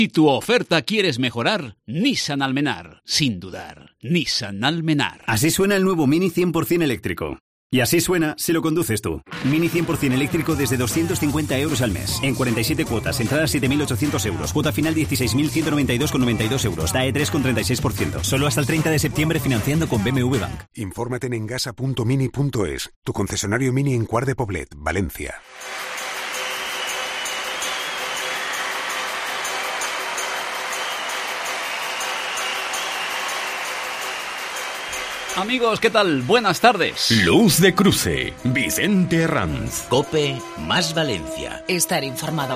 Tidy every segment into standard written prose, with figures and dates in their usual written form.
Si tu oferta quieres mejorar, Nissan Almenar. Sin dudar, Nissan Almenar. Así suena el nuevo Mini 100% eléctrico. Y así suena si lo conduces tú. Mini 100% eléctrico desde 250 euros al mes. En 47 cuotas, entrada 7.800 euros. Cuota final 16.192,92 euros. TAE 3 con 36%. Solo hasta el 30 de septiembre financiando con BMW Bank. Infórmate en engasa.mini.es. Tu concesionario Mini en Quart de Poblet, Valencia. Amigos, ¿qué tal? Buenas tardes. Luz de Cruce, Vicente Herranz. COPE más Valencia. Estar informado.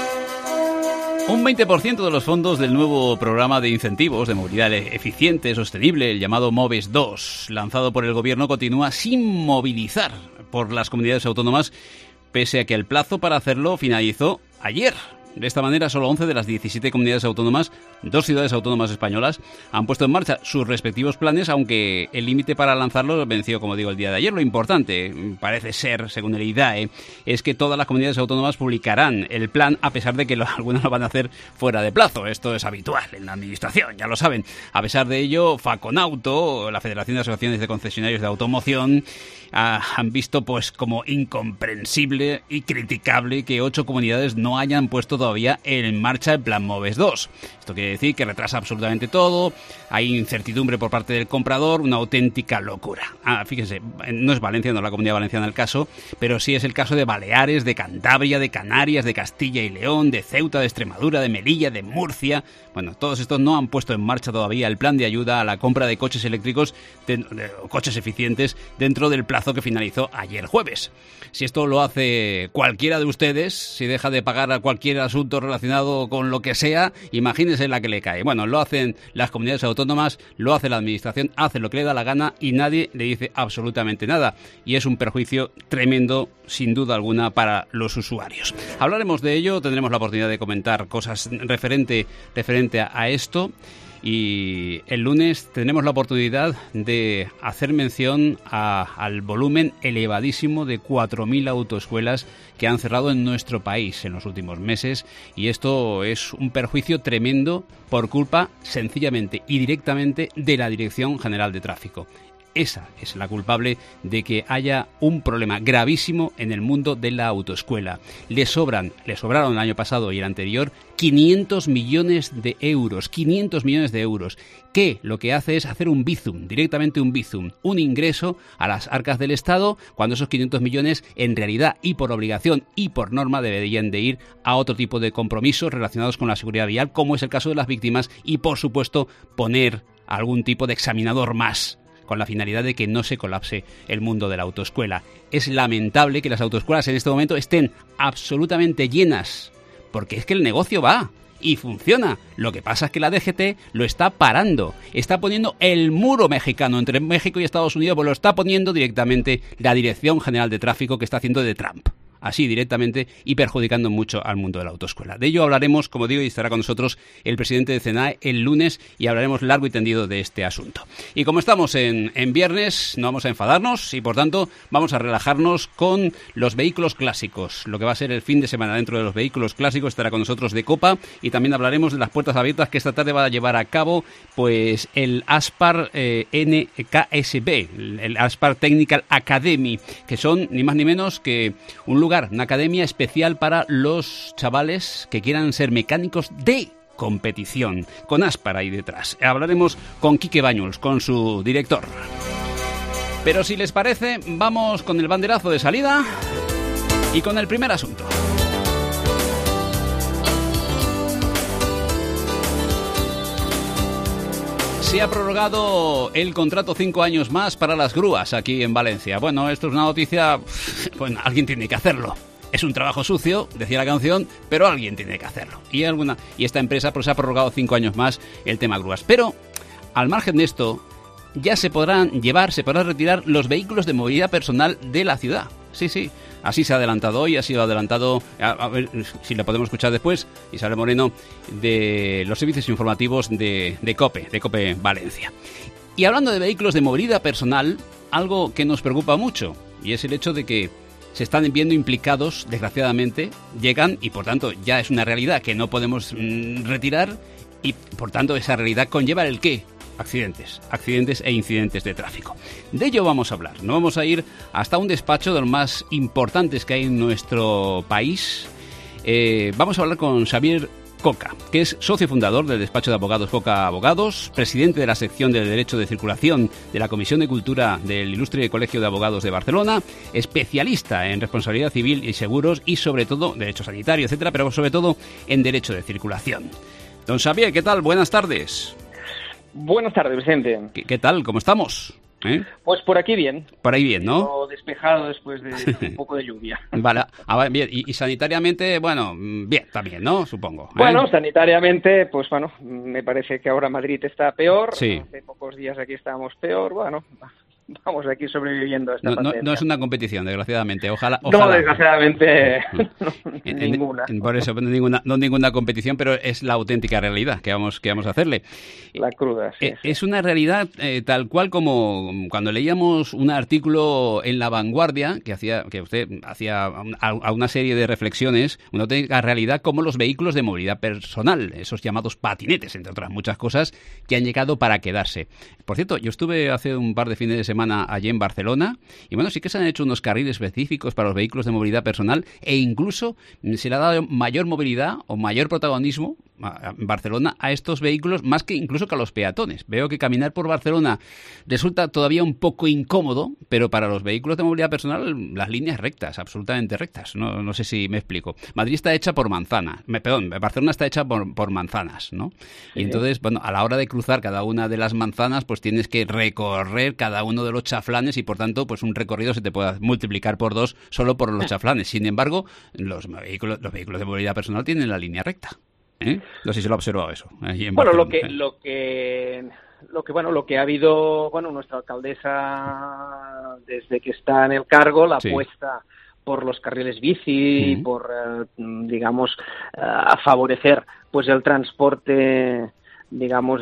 Un 20% de los fondos del nuevo programa de incentivos de movilidad eficiente, sostenible, el llamado MOVES 2, lanzado por el Gobierno, continúa sin movilizar por las comunidades autónomas, pese a que el plazo para hacerlo finalizó ayer. De esta manera, solo 11 de las 17 comunidades autónomas, 2 ciudades autónomas españolas, han puesto en marcha sus respectivos planes, aunque el límite para lanzarlo venció, como digo, el día de ayer. Lo importante, parece ser, según el IDAE, es que todas las comunidades autónomas publicarán el plan, a pesar de que algunas lo van a hacer fuera de plazo. Esto es habitual en la administración, ya lo saben. A pesar de ello, Faconauto, la Federación de Asociaciones de Concesionarios de Automoción, han visto pues como incomprensible y criticable que 8 comunidades no hayan puesto todavía en marcha el plan MOVES 2. Esto quiere decir que retrasa absolutamente todo, hay incertidumbre por parte del comprador, una auténtica locura. Fíjense, no es Valencia, no es la Comunidad Valenciana el caso, pero sí es el caso de Baleares, de Cantabria, de Canarias, de Castilla y León, de Ceuta, de Extremadura, de Melilla, de Murcia. Bueno, todos estos no han puesto en marcha todavía el plan de ayuda a la compra de coches eléctricos o coches eficientes dentro del plazo que finalizó ayer jueves. Si esto lo hace cualquiera de ustedes, si deja de pagar a cualquier asunto relacionado con lo que sea, imagínense la que le cae. Bueno, lo hacen las comunidades autónomas, lo hace la administración, hace lo que le da la gana y nadie le dice absolutamente nada. Y es un perjuicio tremendo, sin duda alguna, para los usuarios. Hablaremos de ello, tendremos la oportunidad de comentar cosas referente a esto. Y el lunes tendremos la oportunidad de hacer mención al volumen elevadísimo de 4.000 autoescuelas que han cerrado en nuestro país en los últimos meses, y esto es un perjuicio tremendo por culpa sencillamente y directamente de la Dirección General de Tráfico. Esa es la culpable de que haya un problema gravísimo en el mundo de la autoescuela. Le sobraron el año pasado y el anterior 500 millones de euros, que lo que hace es hacer un bizum, directamente un bizum, un ingreso a las arcas del Estado, cuando esos 500 millones en realidad y por obligación y por norma deberían de ir a otro tipo de compromisos relacionados con la seguridad vial, como es el caso de las víctimas, y por supuesto poner algún tipo de examinador más, con la finalidad de que no se colapse el mundo de la autoescuela. Es lamentable que las autoescuelas en este momento estén absolutamente llenas, porque es que el negocio va y funciona. Lo que pasa es que la DGT lo está parando, está poniendo el muro mexicano entre México y Estados Unidos, pues lo está poniendo directamente la Dirección General de Tráfico, que está haciendo de Trump. Así directamente, y perjudicando mucho al mundo de la autoescuela. De ello hablaremos, como digo, y estará con nosotros el presidente de CENAE el lunes, y hablaremos largo y tendido de este asunto. Y como estamos en viernes, no vamos a enfadarnos y por tanto vamos a relajarnos con los vehículos clásicos. Lo que va a ser el fin de semana dentro de los vehículos clásicos, estará con nosotros de Copa, y también hablaremos de las puertas abiertas que esta tarde va a llevar a cabo pues el Aspar NKSB, el Aspar Technical Academy, que son ni más ni menos que un lugar, una academia especial para los chavales que quieran ser mecánicos de competición, con Aspar ahí detrás. Hablaremos con Quique Bañuls, con su director. Pero si les parece, vamos con el banderazo de salida y con el primer asunto. Se ha prorrogado el contrato 5 años más para las grúas aquí en Valencia. Bueno, esto es una noticia, bueno, alguien tiene que hacerlo. Es un trabajo sucio, decía la canción, pero alguien tiene que hacerlo. Y esta empresa pues ha prorrogado 5 años más el tema grúas. Pero, al margen de esto, ya se podrán retirar los vehículos de movilidad personal de la ciudad. Sí, así se ha adelantado hoy, ha sido adelantado, a ver si lo podemos escuchar después, Isabel Moreno, de los servicios informativos de COPE Valencia. Y hablando de vehículos de movilidad personal, algo que nos preocupa mucho, y es el hecho de que se están viendo implicados, desgraciadamente, llegan y por tanto ya es una realidad que no podemos retirar y por tanto esa realidad conlleva el ¿qué? Accidentes e incidentes de tráfico. De ello vamos a hablar. Nos vamos a ir hasta un despacho de los más importantes que hay en nuestro país. Vamos a hablar con Xavier Coca, que es socio fundador del despacho de abogados Coca Abogados, presidente de la sección de Derecho de Circulación de la Comisión de Cultura del Ilustre Colegio de Abogados de Barcelona, especialista en responsabilidad civil y seguros y sobre todo derecho sanitario, etcétera, pero sobre todo en derecho de circulación. Don Xavier, ¿qué tal? Buenas tardes. Buenas tardes, Vicente. ¿Qué tal? ¿Cómo estamos? Pues por aquí bien. Por ahí bien, ¿no? Despejado después de un poco de lluvia. Vale, bien. Y sanitariamente, bueno, bien, también, ¿no? Supongo. Bueno, sanitariamente, pues bueno, me parece que ahora Madrid está peor. Sí. Hace pocos días aquí estábamos peor. Bueno, vamos aquí sobreviviendo a esta pandemia. No es una competición, desgraciadamente. Ojalá. No, desgraciadamente, ninguna. Por eso, no ninguna competición, pero es la auténtica realidad que vamos a hacerle. La cruda, sí. Es una realidad tal cual como cuando leíamos un artículo en La Vanguardia que usted hacía a una serie de reflexiones, una auténtica realidad como los vehículos de movilidad personal, esos llamados patinetes, entre otras muchas cosas, que han llegado para quedarse. Por cierto, yo estuve hace un par de fines de semana allí en Barcelona y bueno, sí que se han hecho unos carriles específicos para los vehículos de movilidad personal e incluso se le ha dado mayor movilidad o mayor protagonismo en Barcelona a estos vehículos más que incluso que a los peatones. Veo que caminar por Barcelona resulta todavía un poco incómodo, pero para los vehículos de movilidad personal las líneas rectas, absolutamente rectas. No sé si me explico. Madrid está hecha por Barcelona está hecha por manzanas, ¿no? Sí. Y entonces, bueno, a la hora de cruzar cada una de las manzanas, pues tienes que recorrer cada uno de los chaflanes y por tanto, pues un recorrido se te puede multiplicar por 2 solo por los chaflanes. Sin embargo, los vehículos de movilidad personal tienen la línea recta. No sé si lo ha observado eso. Bueno, lo que ha habido, nuestra alcaldesa desde que está en el cargo, la apuesta por los carriles bici, por a favorecer pues el transporte digamos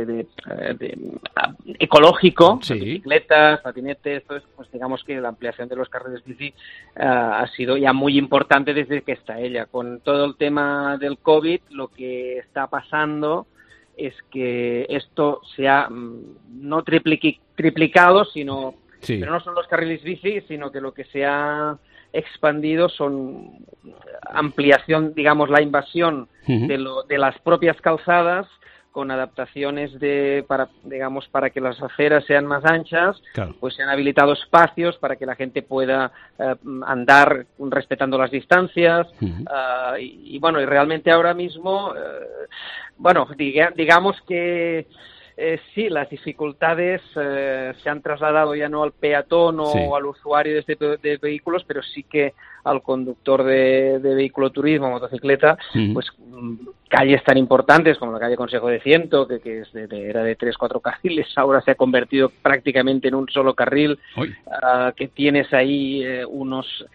ecológico, sí. Bicicletas, patinetes, pues digamos que la ampliación de los carriles bici ha sido ya muy importante desde que está ella. Con todo el tema del COVID, lo que está pasando es que esto se ha no triplicado, sino sí. Pero no son los carriles bici, sino que lo que se ha expandido son ampliación, digamos, la invasión de las propias calzadas, con adaptaciones para que las aceras sean más anchas, claro. Pues se han habilitado espacios para que la gente pueda andar respetando las distancias, y realmente ahora mismo, digamos que sí, las dificultades se han trasladado ya no al peatón o sí. al usuario de vehículos, pero sí que al conductor de vehículo turismo, motocicleta, pues calles tan importantes como la calle Consejo de Ciento, que era de 3-4 carriles, ahora se ha convertido prácticamente en un solo carril, que tienes ahí unos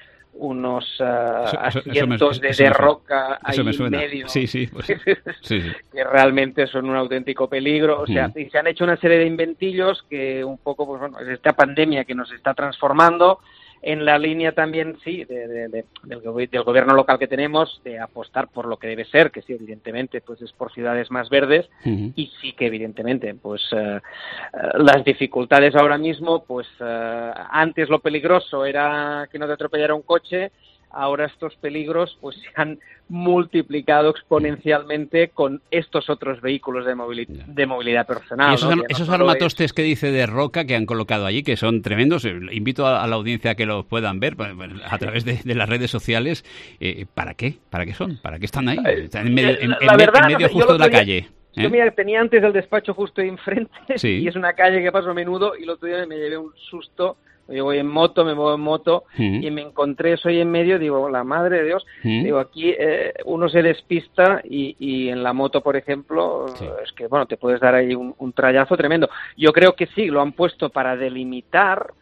asientos de roca ahí en medio, sí, pues, sí. que realmente son un auténtico peligro. O sea, y se han hecho una serie de inventillos que un poco, pues bueno, es esta pandemia que nos está transformando en la línea también, sí, del gobierno local que tenemos, de apostar por lo que debe ser, que sí, evidentemente, pues es por ciudades más verdes, y sí que evidentemente, pues las dificultades ahora mismo, pues antes lo peligroso era que no te atropellara un coche, ahora estos peligros pues se han multiplicado exponencialmente con estos otros vehículos de movilidad personal. Y esos armatostes que dice de roca que han colocado allí, que son tremendos, invito a la audiencia a que los puedan ver a través de las redes sociales. ¿Para qué? ¿Para qué son? ¿Para qué están ahí? Están en medio justo de la calle. Yo tenía antes el despacho justo ahí enfrente, sí. Y es una calle que paso a menudo, y el otro día me llevé un susto. Yo me muevo en moto, y me encontré eso ahí en medio, digo, la madre de Dios, digo, aquí uno se despista y en la moto, por ejemplo, sí. Es que, bueno, te puedes dar ahí un trayazo tremendo. Yo creo que sí, lo han puesto para delimitar,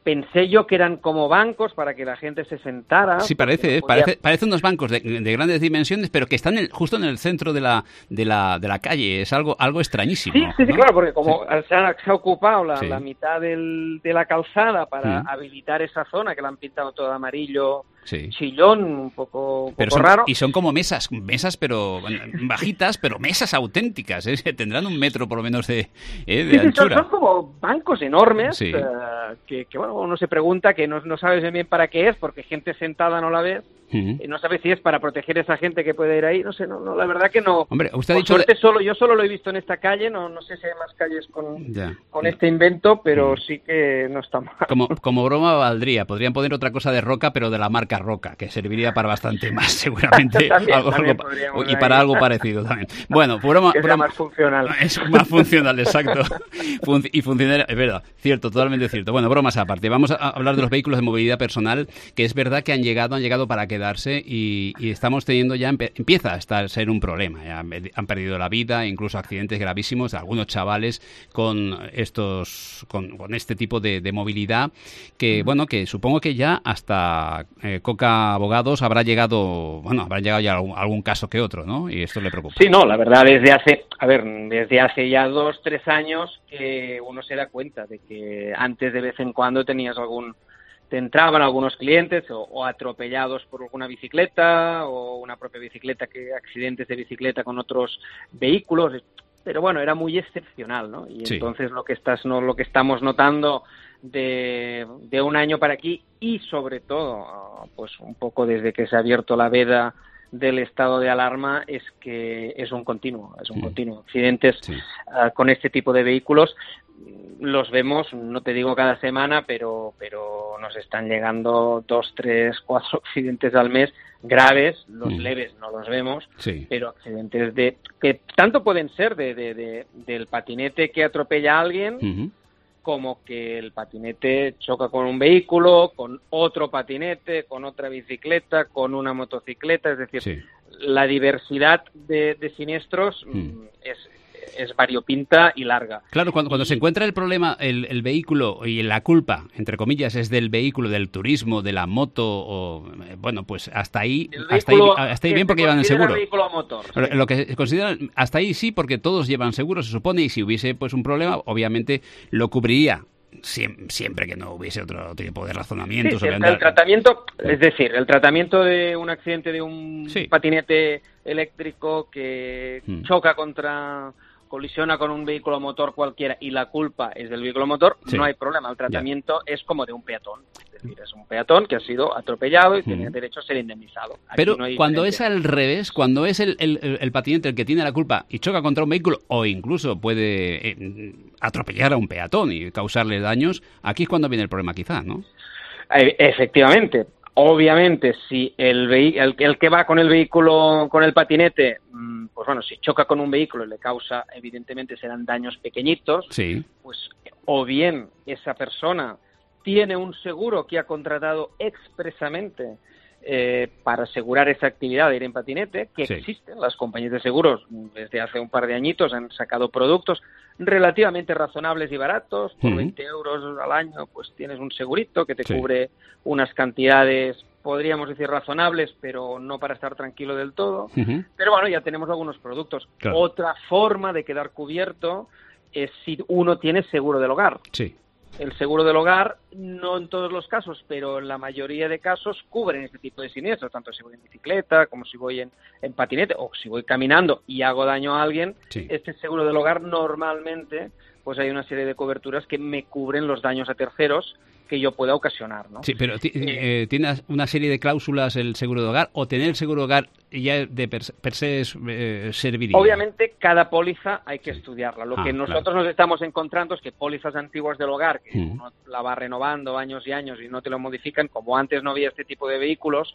pensé yo que eran como bancos para que la gente se sentara. Sí, parece unos bancos de grandes dimensiones, pero que están justo en el centro de la calle. Es algo extrañísimo. Sí, ¿no? claro, porque como se ha ocupado Sí. la mitad de la calzada para habilitar esa zona, que la han pintado todo amarillo, Sí. chillón, un poco Pero raro. y son como mesas pero bajitas, pero mesas auténticas, ¿eh? Tendrán 1 metro por lo menos de anchura. Son como bancos enormes, Sí. que bueno, uno se pregunta, que no sabes bien para qué es, porque gente sentada no la ves, y no sabes si es para proteger a esa gente que puede ir ahí, no sé, no, la verdad que no. Hombre, usted ha Por dicho... suerte yo solo lo he visto en esta calle, no sé si hay más calles con este invento, pero sí que no está mal. Como broma valdría, podrían poner otra cosa de Roca, pero de la marca Roca, que serviría para bastante más, seguramente. También y para algo parecido también. Bueno, broma... Que sea más funcional. Es más funcional, exacto. Y funcional, es verdad, cierto, totalmente cierto. Bueno, bromas aparte. Vamos a hablar de los vehículos de movilidad personal, que es verdad que han llegado para quedarse y estamos teniendo ya, empieza a ser un problema. Ya han perdido la vida, incluso accidentes gravísimos de algunos chavales con este tipo de movilidad, que bueno, que supongo que ya hasta Coca Abogados habrá llegado ya algún caso que otro, ¿no? Y esto le preocupa. Sí, no, la verdad, desde hace ya 2-3 años que uno se da cuenta de que antes de vez en cuando te entraban algunos clientes o atropellados por alguna bicicleta o una propia bicicleta, accidentes de bicicleta con otros vehículos, pero bueno, era muy excepcional, ¿no? Y sí. Entonces lo que estamos notando de un año para aquí, y sobre todo pues un poco desde que se ha abierto la veda del estado de alarma, es que es un continuo accidentes con este tipo de vehículos. Los vemos, no te digo cada semana, pero nos están llegando 2, 3, 4 accidentes al mes graves. Los leves no los vemos, pero accidentes que tanto pueden ser del patinete que atropella a alguien, como que el patinete choca con un vehículo, con otro patinete, con otra bicicleta, con una motocicleta. Es decir, la diversidad de siniestros es variopinta y larga. Claro, cuando se encuentra el problema, el vehículo, y la culpa, entre comillas, es del vehículo, del turismo, de la moto, bueno, pues hasta ahí bien, porque llevan el seguro. Vehículo motor, Lo que consideran, hasta ahí sí, porque todos llevan seguro, se supone, y si hubiese pues un problema, obviamente lo cubriría. Siempre que no hubiese otro tipo de razonamiento sobre el tratamiento, es decir, el tratamiento de un accidente de un patinete eléctrico que colisiona con un vehículo motor cualquiera y la culpa es del vehículo motor, no hay problema. El tratamiento es como de un peatón. Es decir, es un peatón que ha sido atropellado y tiene derecho a ser indemnizado. Aquí pero no hay cuando diferencia. es al revés, cuando es el patinete el que tiene la culpa y choca contra un vehículo o incluso puede atropellar a un peatón y causarle daños, aquí es cuando viene el problema quizá, ¿no? Efectivamente. Obviamente, si el que va con el vehículo, con el patinete, pues bueno, si choca con un vehículo y le causa, evidentemente serán daños pequeñitos, pues o bien esa persona tiene un seguro que ha contratado expresamente para asegurar esa actividad de ir en patinete, que existen. Las compañías de seguros desde hace un par de añitos han sacado productos relativamente razonables y baratos. Por 20 euros al año pues tienes un segurito que te cubre unas cantidades, podríamos decir, razonables, pero no para estar tranquilo del todo. Pero bueno, ya tenemos algunos productos. Claro. Otra forma de quedar cubierto es si uno tiene seguro del hogar. El seguro del hogar, no en todos los casos, pero en la mayoría de casos cubren este tipo de siniestros, tanto si voy en bicicleta como si voy en patinete o si voy caminando y hago daño a alguien. Este seguro del hogar normalmente pues hay una serie de coberturas que me cubren los daños a terceros que yo pueda ocasionar, ¿no? Sí, pero ¿tiene una serie de cláusulas el seguro de hogar o tener el seguro de hogar ya de per se serviría? Obviamente cada póliza hay que estudiarla. Lo que nosotros nos estamos encontrando es que pólizas antiguas del hogar, que uno la va renovando años y años y no te lo modifican, como antes no había este tipo de vehículos,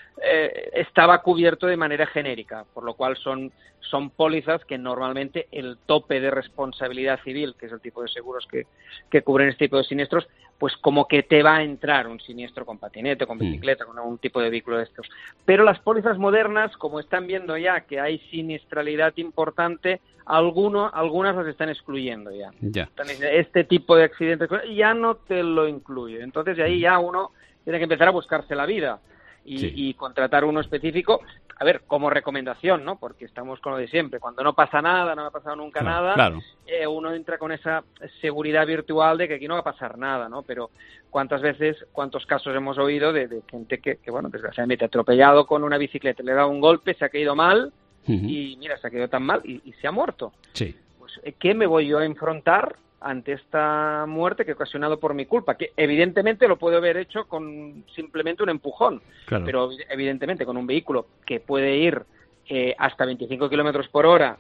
estaba cubierto de manera genérica, por lo cual son pólizas que normalmente el tope de responsabilidad civil, que es el tipo de seguros que cubren este tipo de siniestros, pues como que te va a entrar un siniestro con patinete, con bicicleta, con algún tipo de vehículo de estos. Pero las pólizas modernas, como están viendo ya que hay siniestralidad importante, algunas las están excluyendo ya. Este tipo de accidentes ya no te lo incluye. Entonces de ahí ya uno tiene que empezar a buscarse la vida y contratar uno específico, a ver, como recomendación, ¿no? Porque estamos con lo de siempre, cuando no pasa nada, no ha pasado nunca nada, uno entra con esa seguridad virtual de que aquí no va a pasar nada, ¿no? Pero cuántos casos hemos oído de gente que bueno, desgraciadamente ha atropellado con una bicicleta, le ha dado un golpe, se ha caído mal, y mira, se ha caído tan mal y se ha muerto. Sí. Pues, ¿qué me voy yo a enfrentar ante esta muerte que he ocasionado por mi culpa? Que evidentemente lo puedo haber hecho con simplemente un empujón, pero evidentemente con un vehículo que puede ir hasta 25 kilómetros por hora,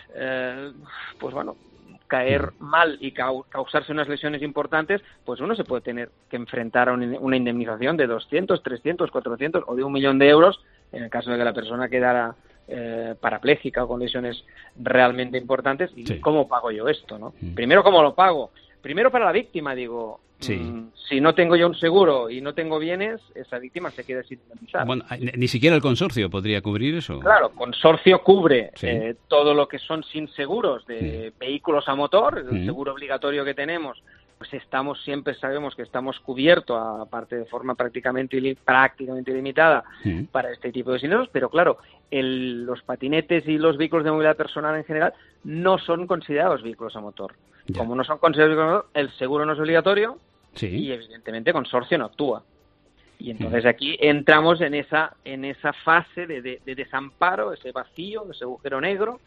pues bueno, caer mal y causarse unas lesiones importantes, pues uno se puede tener que enfrentar a una indemnización de 200, 300, 400 o de 1 millón de euros en el caso de que la persona quedara parapléjica o con lesiones realmente importantes. ¿Y cómo pago yo esto, no? Primero, ¿cómo lo pago? Primero para la víctima, digo, si no tengo yo un seguro y no tengo bienes, esa víctima se queda sin indemnizar. Bueno, ni siquiera el consorcio podría cubrir eso. Claro, consorcio cubre todo lo que son sin seguros de vehículos a motor, el seguro obligatorio que tenemos, pues sabemos que estamos cubiertos, aparte de forma prácticamente ilimitada para este tipo de siniestros, pero claro, los patinetes y los vehículos de movilidad personal en general no son considerados vehículos a motor. Como no son considerados vehículos a motor, el seguro no es obligatorio y evidentemente consorcio no actúa. Y entonces aquí entramos en esa fase de desamparo, ese vacío, ese agujero negro,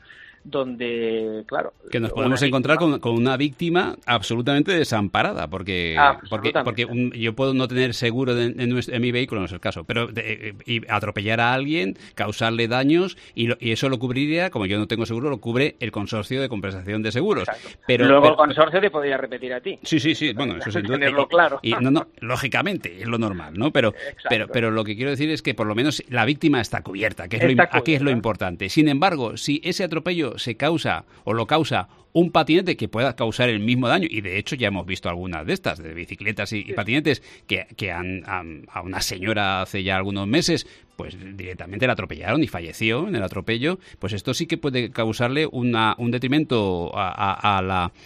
donde, claro... Que nos podemos encontrar con una víctima absolutamente desamparada, porque yo puedo no tener seguro en mi vehículo, no es el caso, pero y atropellar a alguien, causarle daños, y eso lo cubriría, como yo no tengo seguro, lo cubre el consorcio de compensación de seguros. Pero luego el consorcio te podría repetir a ti. Sí, bueno, eso es tenerlo claro. Y no, lógicamente, es lo normal, ¿no? Pero lo que quiero decir es que por lo menos la víctima está cubierta, aquí es lo importante. Sin embargo, si ese atropello se causa o lo causa un patinete que pueda causar el mismo daño, y de hecho ya hemos visto algunas de estas, de bicicletas y patinetes que a una señora hace ya algunos meses, pues directamente la atropellaron y falleció en el atropello, pues esto sí que puede causarle un detrimento a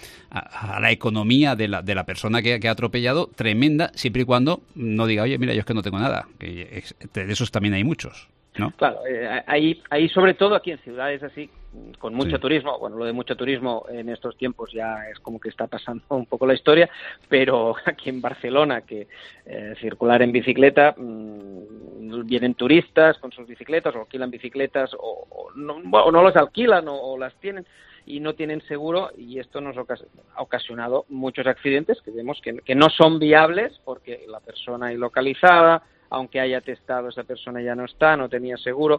la economía de la persona que ha atropellado, tremenda, siempre y cuando no diga, oye, mira, yo es que no tengo nada, que de esos también hay muchos, ¿no? Claro, ahí sobre todo aquí en ciudades así, con mucho turismo, bueno, lo de mucho turismo en estos tiempos ya es como que está pasando un poco la historia, pero aquí en Barcelona, que circular en bicicleta, vienen turistas con sus bicicletas o alquilan bicicletas o no las alquilan o las tienen y no tienen seguro, y esto nos ha ocasionado muchos accidentes que vemos que no son viables porque la persona ilocalizada, aunque haya testado, esa persona ya no tenía seguro.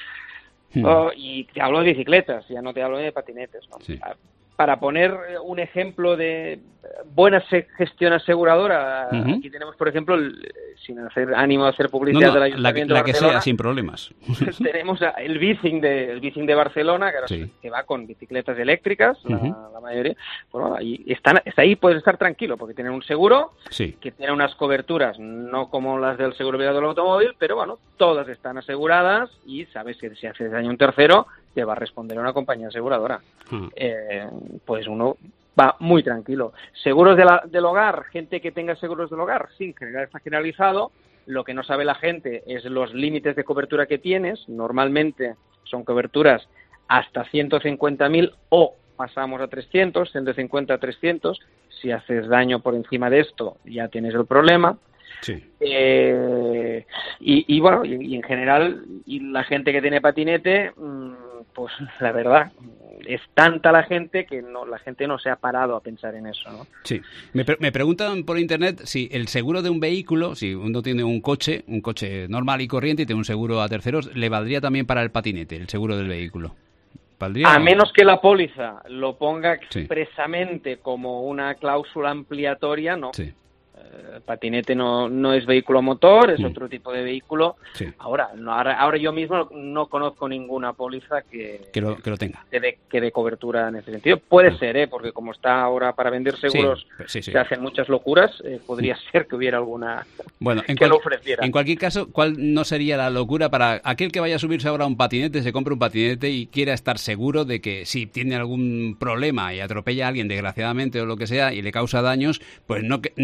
Y te hablo de bicicletas, ya no te hablo de patinetes, ¿no? Para poner un ejemplo de buena gestión aseguradora, aquí tenemos, por ejemplo, sin hacer ánimo de hacer publicidad del Ayuntamiento de Barcelona, que sea, sin problemas. Tenemos el bicing de Barcelona, que va con bicicletas eléctricas, la mayoría. Bueno, ahí puedes estar tranquilo, porque tienen un seguro, que tiene unas coberturas, no como las del seguro privado del automóvil, pero bueno, todas están aseguradas y sabes que si haces daño a un tercero, te va a responder una compañía aseguradora. Pues uno va muy tranquilo. Seguros del hogar, gente que tenga seguros del hogar, sí, está generalizado. Lo que no sabe la gente es los límites de cobertura que tienes. Normalmente son coberturas hasta 150.000 o pasamos a 300, 150 a 300. Si haces daño por encima de esto, ya tienes el problema. Y bueno, y en general, y la gente que tiene patinete, pues la verdad, es tanta la gente que la gente no se ha parado a pensar en eso, ¿no? Sí. Me preguntan por internet si el seguro de un vehículo, si uno tiene un coche normal y corriente y tiene un seguro a terceros, ¿le valdría también para el patinete, el seguro del vehículo? ¿Valdría? A menos que la póliza lo ponga expresamente como una cláusula ampliatoria, no. Patinete no es vehículo motor, es otro tipo de vehículo. Ahora yo mismo no conozco ninguna póliza que lo tenga, que dé cobertura en ese sentido. Puede ser, porque como está ahora para vender seguros, se hacen muchas locuras, podría ser que hubiera alguna que lo ofreciera. En cualquier caso, ¿cuál no sería la locura para aquel que vaya a subirse ahora a un patinete, se compre un patinete y quiera estar seguro de que si tiene algún problema y atropella a alguien desgraciadamente o lo que sea y le causa daños, pues no se quede sin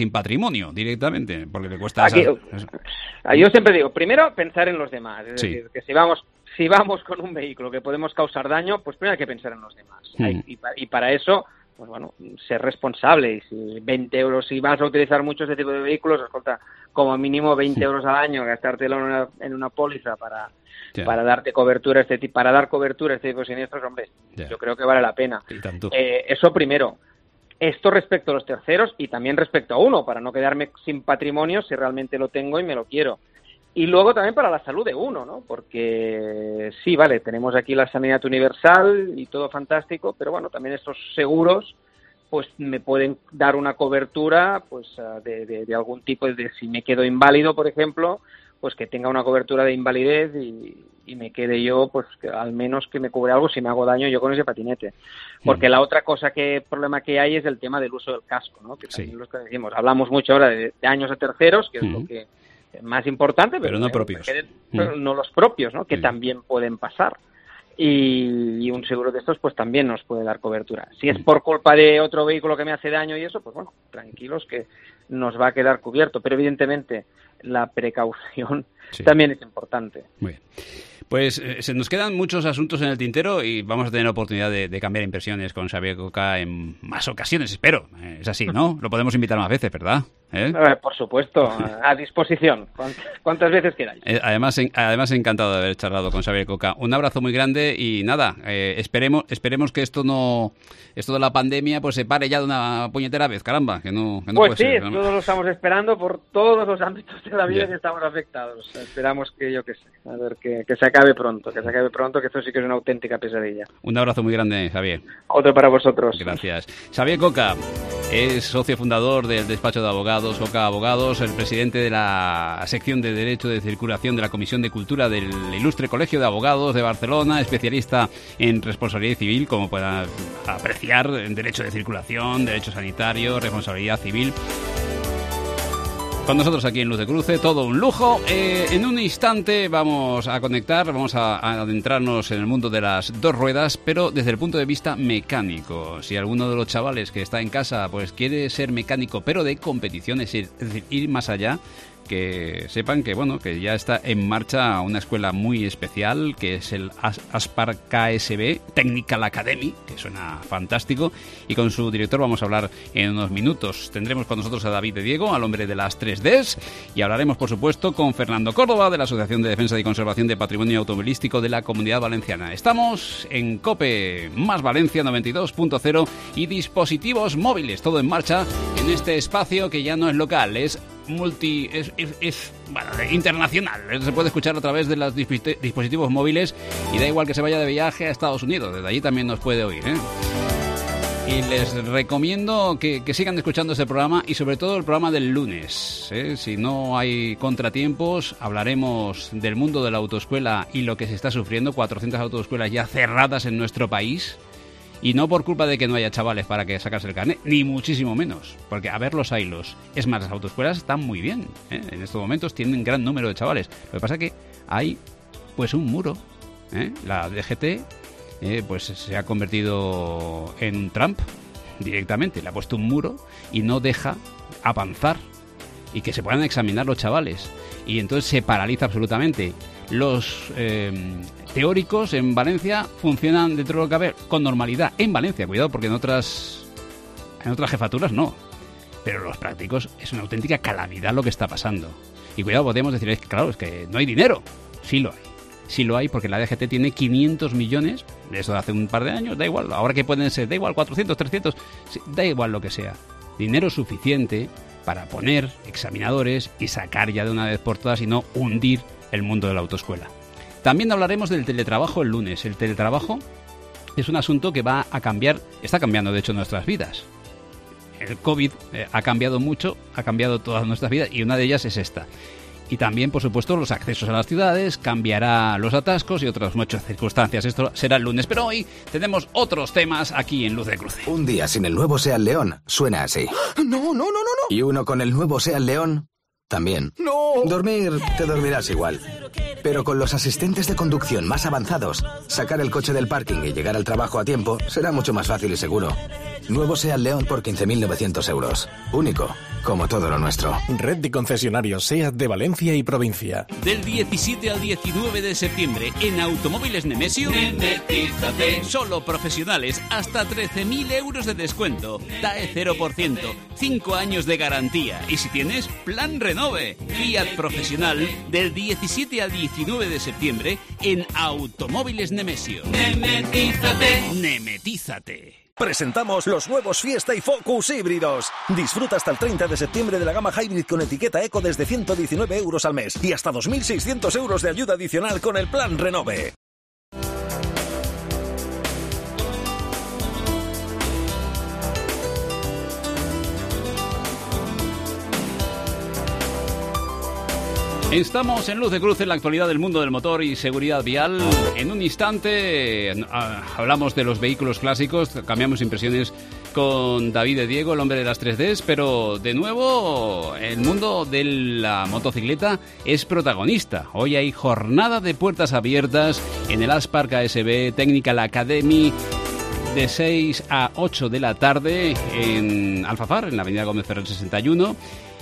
sin patrimonio directamente, porque le cuesta... Yo siempre digo, primero pensar en los demás, es decir, que si vamos con un vehículo que podemos causar daño, pues primero hay que pensar en los demás. Y para eso, pues bueno, ser responsable. Y si 20 euros, si vas a utilizar mucho ese tipo de vehículos, escolta, como mínimo 20 euros al año, gastártelo en una póliza para darte cobertura para dar cobertura a este tipo de siniestros, hombre, yo creo que vale la pena. Eso primero. Esto respecto a los terceros y también respecto a uno, para no quedarme sin patrimonio si realmente lo tengo y me lo quiero. Y luego también para la salud de uno, ¿no? Porque sí, vale, tenemos aquí la sanidad universal y todo fantástico, pero bueno, también estos seguros pues me pueden dar una cobertura pues de algún tipo, de si me quedo inválido, por ejemplo, pues que tenga una cobertura de invalidez y me quede yo, pues que al menos que me cubre algo si me hago daño yo con ese patinete. Porque la otra problema que hay es el tema del uso del casco, ¿no? Que también lo que decimos, hablamos mucho ahora de daños a terceros, que es lo que es más importante, pero no propios. Pero no los propios, ¿no? Que también pueden pasar. Y un seguro de estos pues también nos puede dar cobertura. Si es por culpa de otro vehículo que me hace daño y eso, pues bueno, tranquilos que nos va a quedar cubierto. Pero evidentemente la precaución también es importante. Muy bien. Pues se nos quedan muchos asuntos en el tintero y vamos a tener la oportunidad de cambiar impresiones con Xavier Coca en más ocasiones, espero. Es así, ¿no? Lo podemos invitar más veces, ¿verdad? Por supuesto, a disposición. ¿Cuántas veces queráis? Además, encantado de haber charlado con Xavier Coca. Un abrazo muy grande y nada, esperemos que esto de la pandemia pues se pare ya de una puñetera vez, caramba, que no pues puede sí, ser, ¿no? Todos lo estamos esperando por todos los ámbitos de la vida que estamos afectados. Esperamos que, a ver, que se acabe pronto, que esto sí que es una auténtica pesadilla. Un abrazo muy grande, Xavier. Otro para vosotros. Gracias. Xavier Coca es socio fundador del despacho de abogados Coca Abogados, el presidente de la sección de Derecho de Circulación de la Comisión de Cultura del Ilustre Colegio de Abogados de Barcelona, especialista en responsabilidad civil, como puedan apreciar, en Derecho de Circulación, Derecho Sanitario, Responsabilidad Civil. Con nosotros aquí en Luz de Cruce, todo un lujo. En un instante vamos a conectar, vamos a adentrarnos en el mundo de las dos ruedas, pero desde el punto de vista mecánico. Si alguno de los chavales que está en casa pues quiere ser mecánico, pero de competición, es decir, ir más allá, que sepan que que ya está en marcha una escuela muy especial, que es el Aspar KSB Technical Academy, que suena fantástico, y con su director vamos a hablar en unos minutos. Tendremos con nosotros a David de Diego, al hombre de las 3Ds, y hablaremos por supuesto con Fernando Córdoba, de la Asociación de Defensa y Conservación de Patrimonio Automovilístico de la Comunidad Valenciana. Estamos en COPE más Valencia 92.0 y dispositivos móviles, todo en marcha en este espacio que ya no es local, es internacional. Se puede escuchar a través de los dispositivos móviles y da igual que se vaya de viaje a Estados Unidos, desde allí también nos puede oír, Y les recomiendo que sigan escuchando este programa y sobre todo el programa del lunes. Si no hay contratiempos, hablaremos del mundo de la autoescuela y lo que se está sufriendo. 400 autoescuelas ya cerradas en nuestro país. Y no por culpa de que no haya chavales para que sacarse el carnet, ni muchísimo menos. Porque a ver los hilos. Es más, las autoescuelas están muy bien. En estos momentos tienen gran número de chavales. Lo que pasa es que hay pues un muro. La DGT pues se ha convertido en un Trump directamente. Le ha puesto un muro y no deja avanzar y que se puedan examinar los chavales. Y entonces se paraliza absolutamente. Los teóricos en Valencia funcionan dentro de lo que cabe con normalidad. En Valencia, cuidado, porque en otras jefaturas no. Pero los prácticos es una auténtica calamidad lo que está pasando. Y cuidado, podemos decir, es que no hay dinero. Sí lo hay. Sí lo hay porque la DGT tiene 500 millones, de eso de hace un par de años, da igual. Ahora que pueden ser, da igual, 400, 300, da igual lo que sea. Dinero suficiente para poner examinadores y sacar ya de una vez por todas y no hundir el mundo de la autoescuela. También hablaremos del teletrabajo el lunes. El teletrabajo es un asunto que va a cambiar, está cambiando de hecho nuestras vidas. El COVID ha cambiado mucho, ha cambiado todas nuestras vidas y una de ellas es esta. Y también, por supuesto, los accesos a las ciudades, cambiará los atascos y otras muchas circunstancias. Esto será el lunes, pero hoy tenemos otros temas aquí en Luz de Cruce. Un día sin el nuevo Seat León suena así. No. Y uno con el nuevo Seat León también. ¡No! Dormir, te dormirás igual. Pero con los asistentes de conducción más avanzados, sacar el coche del parking y llegar al trabajo a tiempo será mucho más fácil y seguro. Nuevo SEAT León por 15.900 euros. Único, como todo lo nuestro. Red de concesionarios SEAT de Valencia y provincia. Del 17 al 19 de septiembre en Automóviles Nemesio, nemetízate. Solo profesionales, hasta 13.000 euros de descuento. TAE 0%, 5 años de garantía. Y si tienes, plan Renove. Fiat Profesional del 17 al 19 de septiembre en Automóviles Nemesio. Nemetízate. Nemetízate. Presentamos los nuevos Fiesta y Focus híbridos. Disfruta hasta el 30 de septiembre de la gama Hybrid con etiqueta Eco desde 119 euros al mes y hasta 2.600 euros de ayuda adicional con el plan Renove. Estamos en Luz de Cruz en la actualidad del mundo del motor y seguridad vial. En un instante hablamos de los vehículos clásicos, cambiamos impresiones con David de Diego, el hombre de las 3Ds, pero de nuevo el mundo de la motocicleta es protagonista. Hoy hay jornada de puertas abiertas en el Aspark ASB Technical Academy de 6 a 8 de la tarde en Alfafar, en la avenida Gómez Ferrer 61.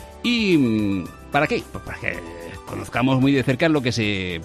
¿Y para qué? Pues para que conozcamos muy de cerca lo que se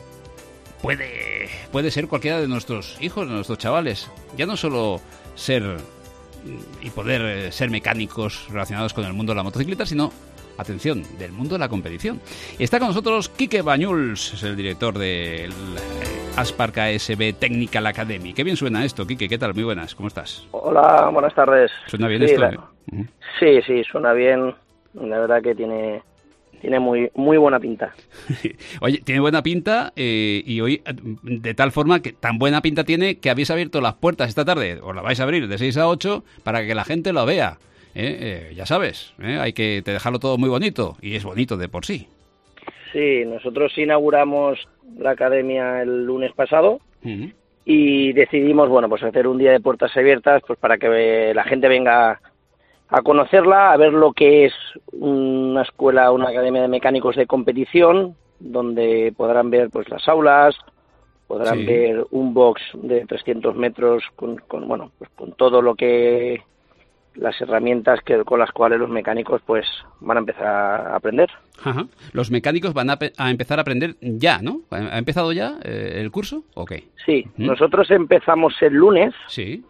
puede ser cualquiera de nuestros hijos, de nuestros chavales. Ya no solo ser y poder ser mecánicos relacionados con el mundo de la motocicleta, sino, atención, del mundo de la competición. Está con nosotros Quique Bañuls, es el director del Aspark ASB Technical Academy. Qué bien suena esto, Quique. ¿Qué tal? Muy buenas. ¿Cómo estás? Hola, buenas tardes. ¿Suena bien esto? Sí, suena bien. La verdad que tiene muy buena pinta. Oye, tiene buena pinta y hoy, de tal forma que tan buena pinta tiene que habéis abierto las puertas esta tarde, o la vais a abrir de 6 a 8 para que la gente lo vea. Ya sabes, hay que dejarlo todo muy bonito, y es bonito de por sí. Sí, nosotros inauguramos la academia el lunes pasado y decidimos, pues hacer un día de puertas abiertas, pues para que la gente venga a conocerla, a ver lo que es una escuela, una academia de mecánicos de competición, donde podrán ver pues las aulas, podrán ver un box de 300 metros con todo lo que las herramientas con las cuales los mecánicos pues van a empezar a aprender. Ajá. Los mecánicos van a empezar a aprender ya, ¿no? ¿Ha empezado ya el curso o qué? Sí, nosotros empezamos el lunes. Sí.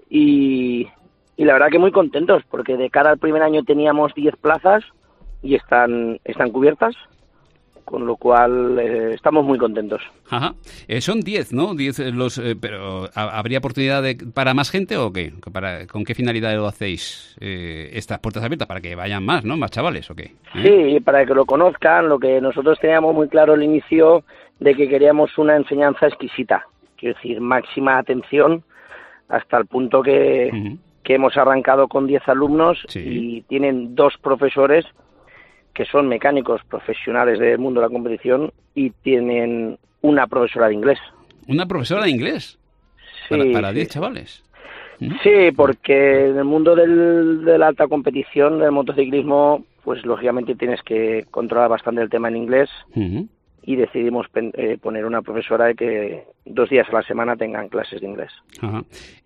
Y la verdad que muy contentos, porque de cara al primer año teníamos 10 plazas y están cubiertas, con lo cual estamos muy contentos. Ajá. Son 10, ¿no? 10 pero ¿habría oportunidad para más gente o qué? ¿Con qué finalidad lo hacéis estas puertas abiertas? Para que vayan más, ¿no? Más chavales o qué. Sí, para que lo conozcan. Lo que nosotros teníamos muy claro al inicio de que queríamos una enseñanza exquisita, quiero decir, máxima atención, hasta el punto que hemos arrancado con 10 alumnos y tienen 2 profesores que son mecánicos profesionales del mundo de la competición y tienen una profesora de inglés. ¿Una profesora de inglés? Sí. ¿Para 10 chavales? Sí, porque en el mundo de la alta competición, del motociclismo, pues lógicamente tienes que controlar bastante el tema en inglés. Y decidimos poner una profesora de que 2 días a la semana tengan clases de inglés. Ajá.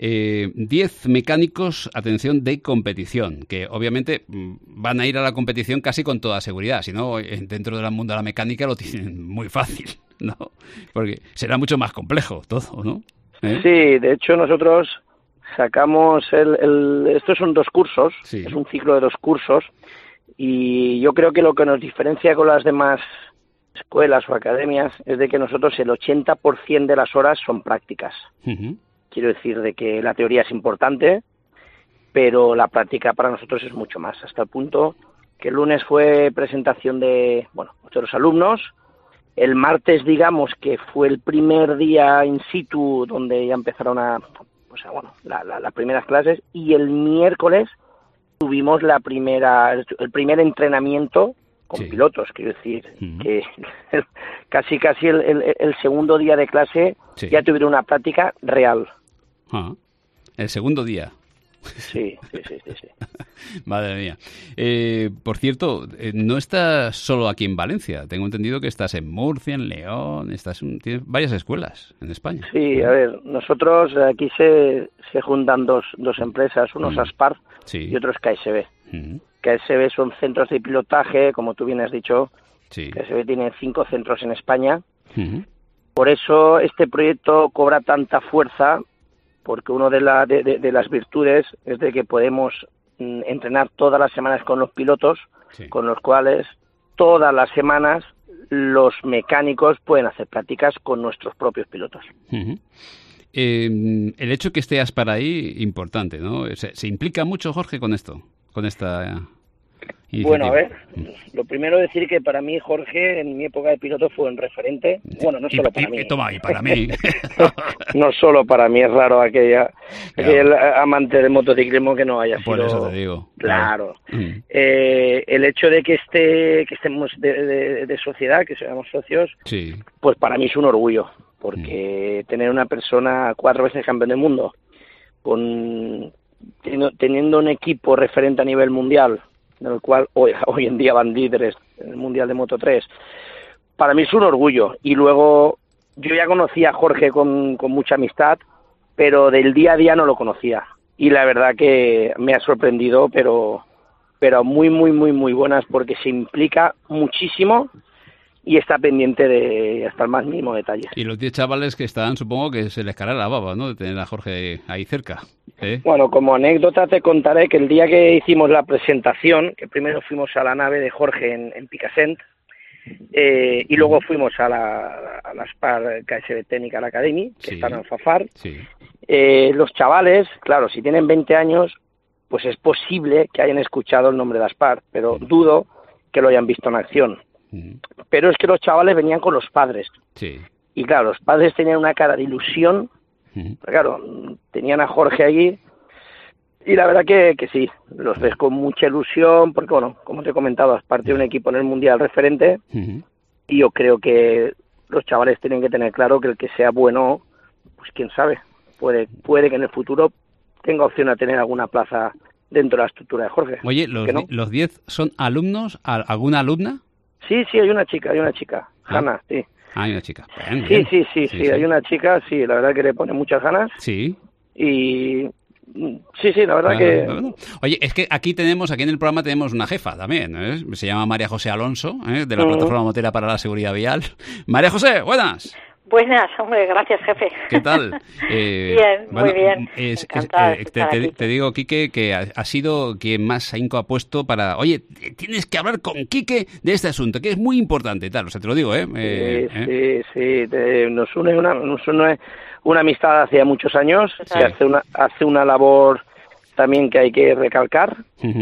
10 mecánicos, atención, de competición, que obviamente van a ir a la competición casi con toda seguridad, si no, dentro del mundo de la mecánica lo tienen muy fácil, ¿no? Porque será mucho más complejo todo, ¿no? Sí, de hecho nosotros sacamos estos son 2 cursos, es un ciclo de 2 cursos, y yo creo que lo que nos diferencia con las demás escuelas o academias es de que nosotros el 80% de las horas son prácticas. Quiero decir de que la teoría es importante, pero la práctica para nosotros es mucho más, hasta el punto que el lunes fue presentación de nuestros alumnos, el martes digamos que fue el primer día in situ donde ya empezaron las primeras clases, y el miércoles tuvimos el primer entrenamiento con pilotos, quiero decir, que casi el segundo día de clase ya tuvieron una práctica real. El segundo día. Sí. Madre mía. Por cierto, no estás solo aquí en Valencia. Tengo entendido que estás en Murcia, en León, tienes varias escuelas en España. Sí, a ver, nosotros aquí se juntan dos empresas, unos Aspar y otros KSB. KSB son centros de pilotaje, como tú bien has dicho. KSB tiene 5 centros en España. Por eso este proyecto cobra tanta fuerza, porque una de las virtudes es de que podemos entrenar todas las semanas con los pilotos, con los cuales todas las semanas los mecánicos pueden hacer prácticas con nuestros propios pilotos. El hecho que esté Aspar ahí, importante, ¿no? ¿Se implica mucho, Jorge, con esto? Con esta iniciativa. Bueno, a ver, lo primero decir que para mí, Jorge, en mi época de piloto fue un referente. Bueno, no solo para mí. Toma, y para mí. No solo para mí, es raro aquel amante del motociclismo que no haya sido. Por eso te digo. Claro. El hecho de que estemos de sociedad, que seamos socios, pues para mí es un orgullo, porque tener una persona 4 veces campeón del mundo, teniendo un equipo referente a nivel mundial, en el cual hoy en día van líderes en el Mundial de Moto 3, para mí es un orgullo. Y luego, yo ya conocía a Jorge con mucha amistad, pero del día a día no lo conocía. Y la verdad que me ha sorprendido, pero muy, muy, muy, muy buenas, porque se implica muchísimo y está pendiente de hasta el más mínimo detalle. Y los 10 chavales que están, supongo que se les caerá la baba, ¿no?, de tener a Jorge ahí cerca. Bueno, como anécdota te contaré que el día que hicimos la presentación, que primero fuimos a la nave de Jorge en Picassent, y luego fuimos a la Aspar KSB Technical Academy, que está en Alfafar. Los chavales, claro, si tienen 20 años, pues es posible que hayan escuchado el nombre de Aspar, pero dudo que lo hayan visto en acción. Pero es que los chavales venían con los padres. Y claro, los padres tenían una cara de ilusión. Claro, tenían a Jorge allí y la verdad que sí, los ves con mucha ilusión, porque bueno, como te he comentado, es parte de un equipo en el Mundial referente, y yo creo que los chavales tienen que tener claro que el que sea bueno, pues quién sabe, puede que en el futuro tenga opción a tener alguna plaza dentro de la estructura de Jorge. Oye, ¿los 10 son alumnos? ¿Alguna alumna? Sí, hay una chica, Hanna, sí. Hay una chica. Bien. Sí, hay una chica, sí, la verdad que le pone muchas ganas. Sí. Y sí, la verdad que... Bueno. Oye, es que aquí en el programa tenemos una jefa también, ¿eh? Se llama María José Alonso, de la Plataforma Motera para la Seguridad Vial. María José, buenas. Buenas, hombre, gracias, jefe. ¿Qué tal? Bien, muy bien. Te digo, Quique, que ha sido quien más ahínco ha puesto para... Oye, tienes que hablar con Quique de este asunto, que es muy importante, tal. O sea, te lo digo, Sí. Nos une una amistad hace muchos años, que hace una labor también que hay que recalcar,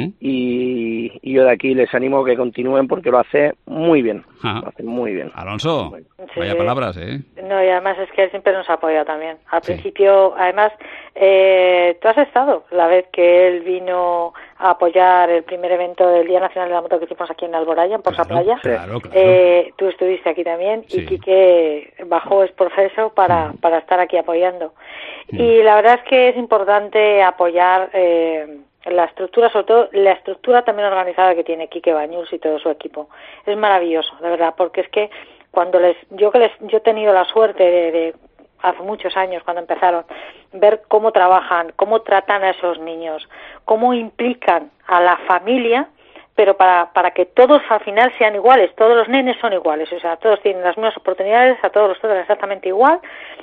y yo de aquí les animo a que continúen porque lo hace muy bien. Lo hace muy bien. Alonso, vaya palabras, No, y además es que él siempre nos ha apoyado también. Al principio, además, tú has estado la vez que él vino a apoyar el primer evento del Día Nacional de la Moto que hicimos aquí en Alboraya, en Porsa Playa. Claro. Tú estuviste aquí también y Quique bajó Exporfeso para estar aquí apoyando. Y la verdad es que es importante apoyar la estructura, sobre todo la estructura también organizada que tiene Quique Bañuls y todo su equipo. Es maravilloso, de verdad, porque es que cuando yo he tenido la suerte de hace muchos años cuando empezaron, ver cómo trabajan, cómo tratan a esos niños, cómo implican a la familia, pero para que todos al final sean iguales, todos los nenes son iguales, o sea, todos tienen las mismas oportunidades, a todos los tratan exactamente igual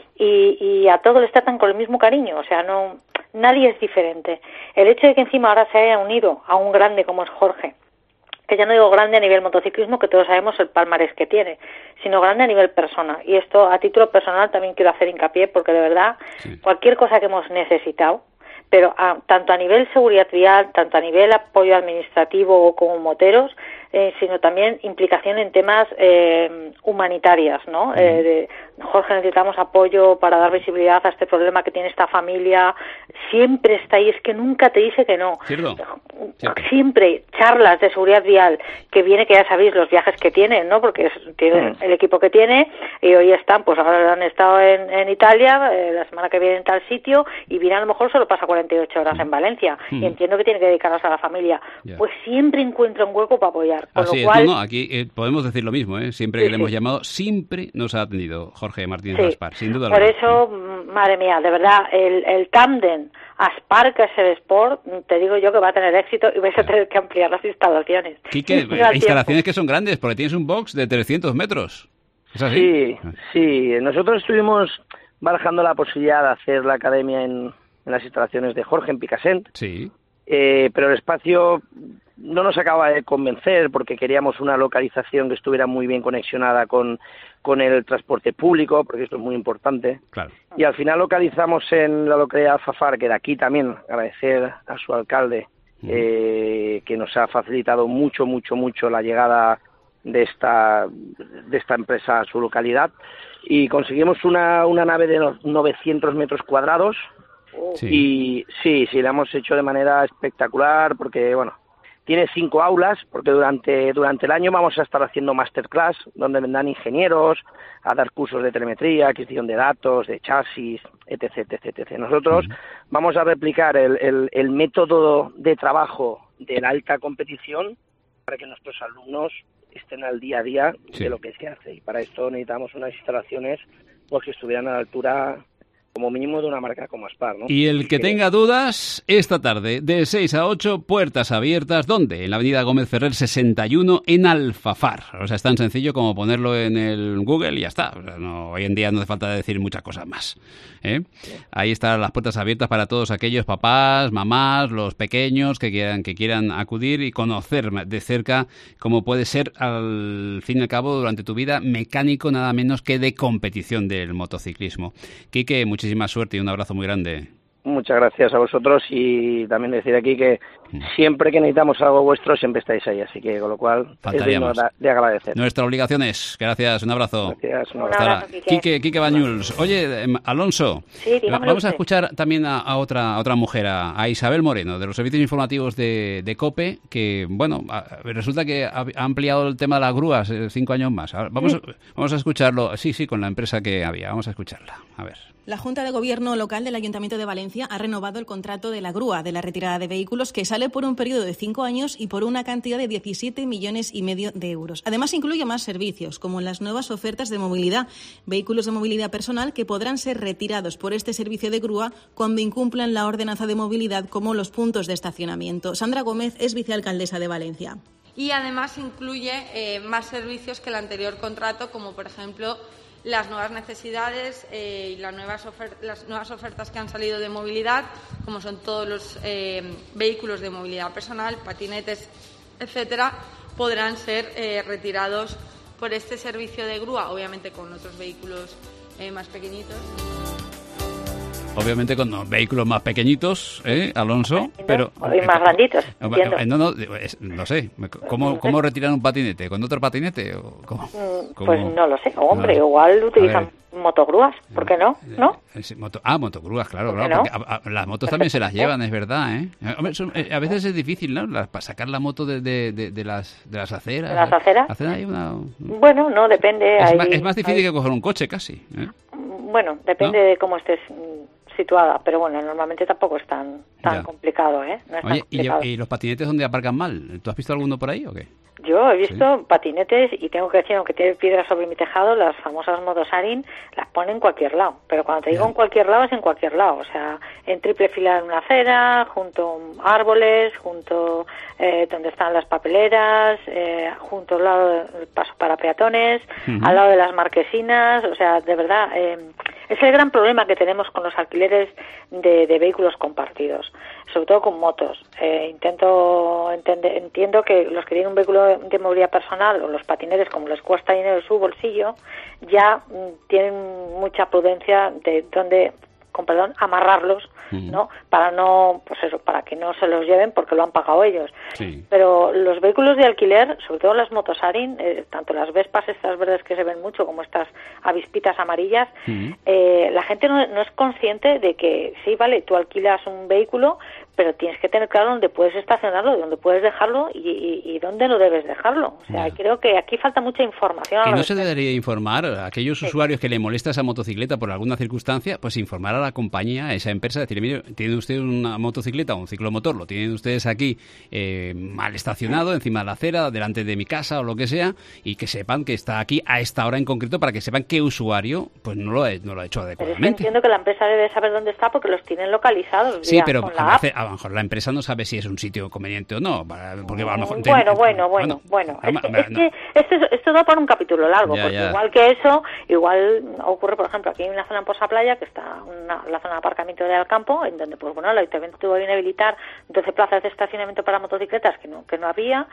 y a todos les tratan con el mismo cariño, o sea, nadie es diferente. El hecho de que encima ahora se haya unido a un grande como es Jorge, que ya no digo grande a nivel motociclismo, que todos sabemos el palmarés que tiene, sino grande a nivel persona. Y esto a título personal también quiero hacer hincapié, porque de verdad cualquier cosa que hemos necesitado, pero tanto a nivel seguridad vial, tanto a nivel apoyo administrativo como moteros, sino también implicación en temas humanitarias, ¿no? Jorge, necesitamos apoyo para dar visibilidad a este problema que tiene esta familia, siempre está ahí, es que nunca te dice que no. ¿Cierto? siempre charlas de seguridad vial, que viene, que ya sabéis los viajes que tienen, ¿no? Porque tiene el equipo que tiene, y hoy están, pues ahora han estado en Italia, la semana que viene en tal sitio, y viene a lo mejor solo pasa 48 horas en Valencia, y entiendo que tiene que dedicarlas a la familia. Pues siempre encuentra un hueco para apoyar. Con Así lo cual, aquí podemos decir lo mismo, siempre que le hemos llamado, siempre nos ha atendido Jorge Martínez Gaspar, sin duda por alguna. eso, madre mía, de verdad, el tándem Aspar, que es el Sport, te digo yo que va a tener éxito y vais a tener que ampliar las instalaciones. Quique, instalaciones que son grandes, porque tienes un box de 300 metros. ¿Es así? Sí. Nosotros estuvimos barajando la posibilidad de hacer la academia en las instalaciones de Jorge, en Picassent. Sí. Pero el espacio no nos acaba de convencer porque queríamos una localización que estuviera muy bien conexionada con el transporte público, porque esto es muy importante. Claro. Y al final localizamos en la localidad de Alfafar, que de aquí también agradecer a su alcalde, que nos ha facilitado mucho la llegada de esta empresa a su localidad, y conseguimos una nave de 900 metros cuadrados. Y sí, la hemos hecho de manera espectacular, porque tiene 5 aulas, porque durante el año vamos a estar haciendo masterclass, donde vendrán ingenieros a dar cursos de telemetría, adquisición de datos, de chasis, etc. Nosotros vamos a replicar el método de trabajo de la alta competición para que nuestros alumnos estén al día a día de lo que se hace. Y para esto necesitamos unas instalaciones que estuvieran a la altura, como mínimo, de una marca como Aspar, ¿no? Y el que tenga dudas, esta tarde, de 6 a 8, puertas abiertas. ¿Dónde? En la avenida Gómez Ferrer 61, en Alfafar. O sea, es tan sencillo como ponerlo en el Google y ya está. O sea, hoy en día no hace falta decir muchas cosas más. Ahí están las puertas abiertas para todos aquellos papás, mamás, los pequeños que quieran acudir y conocer de cerca cómo puede ser, al fin y al cabo, durante tu vida, mecánico nada menos que de competición del motociclismo. Quique, muchísima suerte y un abrazo muy grande. Muchas gracias a vosotros, y también decir aquí que siempre que necesitamos algo vuestro siempre estáis ahí, así que con lo cual es digno de agradecer. Nuestra obligación es. Gracias, un abrazo. Gracias, un abrazo. Quique Bañuls. Oye, Alonso, vamos a escuchar también a otra mujer, a Isabel Moreno, de los servicios informativos de COPE, que resulta que ha ampliado el tema de las grúas 5 años más. Vamos a escucharlo, sí, con la empresa que había. Vamos a escucharla, a ver. La Junta de Gobierno local del Ayuntamiento de Valencia ha renovado el contrato de la grúa de la retirada de vehículos, que sale por un periodo de 5 años y por una cantidad de 17,5 millones de euros. Además, incluye más servicios, como las nuevas ofertas de movilidad, vehículos de movilidad personal que podrán ser retirados por este servicio de grúa cuando incumplan la ordenanza de movilidad, como los puntos de estacionamiento. Sandra Gómez es vicealcaldesa de Valencia. Y además incluye más servicios que el anterior contrato, como por ejemplo las nuevas necesidades y las nuevas ofertas que han salido de movilidad, como son todos los vehículos de movilidad personal, patinetes, etcétera, podrán ser retirados por este servicio de grúa, obviamente con otros vehículos más pequeñitos. Obviamente con vehículos más pequeñitos, Alonso, pero y más granditos, entiendo. No sé, ¿cómo retiran un patinete? ¿Con otro patinete? ¿O cómo? Pues no lo sé, hombre, igual utilizan motogrúas, ¿por qué no? ¿No? Motogrúas, claro, porque las motos también se las llevan, es verdad, a veces es difícil, ¿no? Para sacar la moto de las aceras. ¿De las aceras? Hacen ahí Bueno, no, depende. Es más difícil que coger un coche, casi. Bueno, depende de cómo estés situada, pero bueno, normalmente tampoco es tan complicado, ¿eh? No es tan complicado. ¿Y los patinetes dónde aparcan mal? ¿Tú has visto alguno por ahí o qué? Yo he visto patinetes, y tengo que decir, aunque tiene piedras sobre mi tejado, las famosas motosarin las ponen en cualquier lado. Pero cuando te digo en cualquier lado, es en cualquier lado. O sea, en triple fila en una acera, junto a árboles, junto donde están las papeleras, junto al lado del paso para peatones, al lado de las marquesinas. O sea, de verdad, es el gran problema que tenemos con los alquileres de vehículos compartidos, sobre todo con motos. Entiendo que los que tienen un vehículo de movilidad personal, o los patinetes, como les cuesta dinero de su bolsillo, ya tienen mucha prudencia de dónde, amarrarlos, ¿no? Para que no se los lleven, porque lo han pagado ellos. Sí. Pero los vehículos de alquiler, sobre todo las motosarin, tanto las Vespas estas verdes que se ven mucho, como estas avispitas amarillas, la gente no es consciente de que sí, vale, tú alquilas un vehículo, pero tienes que tener claro dónde puedes estacionarlo, dónde puedes dejarlo y dónde no debes dejarlo. O sea, creo que aquí falta mucha información. ¿Que no se debería informar a aquellos usuarios que le molesta esa motocicleta por alguna circunstancia? Pues informar a la compañía, a esa empresa, decirle, mire, tienen ustedes una motocicleta o un ciclomotor, lo tienen ustedes aquí mal estacionado, encima de la acera, delante de mi casa o lo que sea, y que sepan que está aquí a esta hora en concreto para que sepan qué usuario pues no lo ha hecho adecuadamente. Pero es que entiendo que la empresa debe saber dónde está porque los tienen localizados. Sí, pero a lo mejor la empresa no sabe si es un sitio conveniente o no, porque a lo mejor... Bueno. Esto da para un capítulo largo, igual que eso, igual ocurre, por ejemplo, aquí en una zona en Posa Playa, que está la zona de aparcamiento de Alcampo, en donde, pues bueno, el ayuntamiento tuvo que inhabilitar 12 plazas de estacionamiento para motocicletas que no había,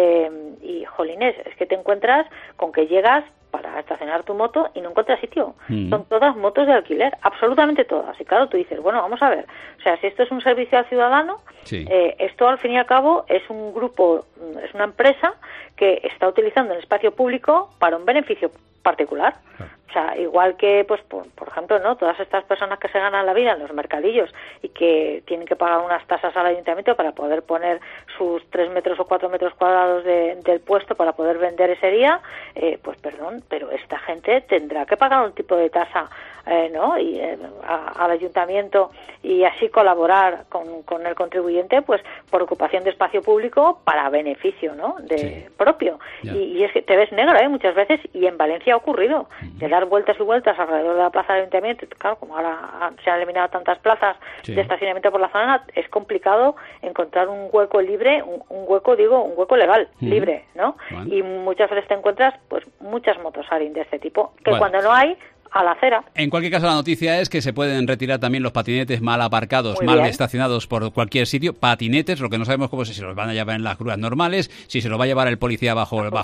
y, jolines, es que te encuentras con que llegas para estacionar tu moto y no encuentras sitio. Son todas motos de alquiler, absolutamente todas. Y claro, tú dices, bueno, vamos a ver, o sea, si esto es un servicio al ciudadano, esto al fin y al cabo es un grupo, es una empresa que está utilizando el espacio público para un beneficio particular. O sea, igual que, pues, por ejemplo, ¿no? Todas estas personas que se ganan la vida en los mercadillos y que tienen que pagar unas tasas al ayuntamiento para poder poner sus 3 metros o 4 metros cuadrados del puesto para poder vender ese día, pues perdón, pero esta gente tendrá que pagar un tipo de tasa, ¿no? Y al ayuntamiento y así colaborar con el contribuyente, pues por ocupación de espacio público para beneficio, ¿no? Propio. Y es que te ves negro, muchas veces, y en Valencia ha ocurrido, de dar vueltas y vueltas alrededor de la plaza del ayuntamiento. Claro, como ahora se han eliminado tantas plazas de estacionamiento por la zona, es complicado encontrar un hueco libre, un hueco legal, libre, ¿no? Y muchas veces te encuentras, pues, muchas motos de este tipo, que cuando no hay, a la acera. En cualquier caso, la noticia es que se pueden retirar también los patinetes mal aparcados, estacionados por cualquier sitio. Patinetes, lo que no sabemos cómo si se los van a llevar en las grúas normales, si se lo va a llevar el policía bajo el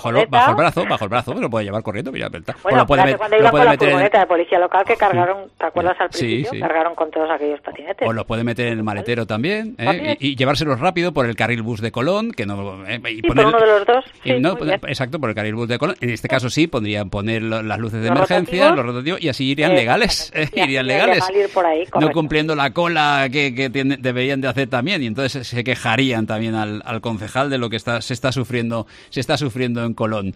brazo, lo puede llevar corriendo. Mira, bueno, cuando iba con la furgoneta de policía local que cargaron, ¿te acuerdas al principio? Cargaron con todos aquellos patinetes. O los puede meter en el maletero también, y llevárselos rápido por el carril bus de Colón, que no... por uno de los dos. Exacto, por el carril bus de Colón. En este caso sí, podrían poner las luces de emergencia, los rotativos, y así irían legales, ir por ahí, no cumpliendo la cola que deberían de hacer también, y entonces se quejarían también al concejal de lo que se está sufriendo en Colón.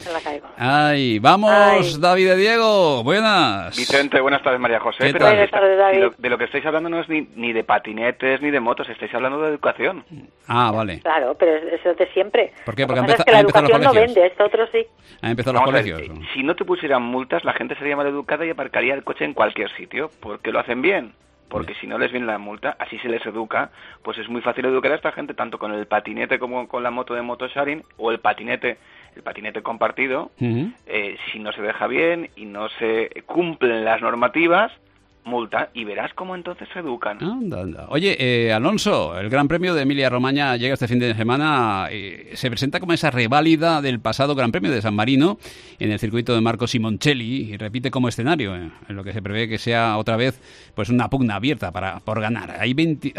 Ay, vamos, David de Diego, buenas. Vicente, buenas tardes, María José. Pero buenas tardes, David. De lo que estáis hablando no es ni de patinetes ni de motos, estáis hablando de educación. Ah, vale. Claro, pero eso es de siempre. ¿Por qué? Porque la educación no vende, esto otro sí. Han empezado los colegios. Si no te pusieran multas, la gente sería mal educada y aparcaría el coche en cualquier sitio, porque lo hacen bien. Porque si no les viene la multa, así se les educa, pues es muy fácil educar a esta gente, tanto con el patinete como con la moto de motosharing, o el patinete compartido. Si no se deja bien y no se cumplen las normativas, multa, y verás cómo entonces se educan. Anda. Oye, Alonso, el Gran Premio de Emilia-Romagna llega este fin de semana, se presenta como esa reválida del pasado Gran Premio de San Marino en el circuito de Marco Simoncelli, y repite como escenario, en lo que se prevé que sea otra vez pues una pugna abierta por ganar. Hay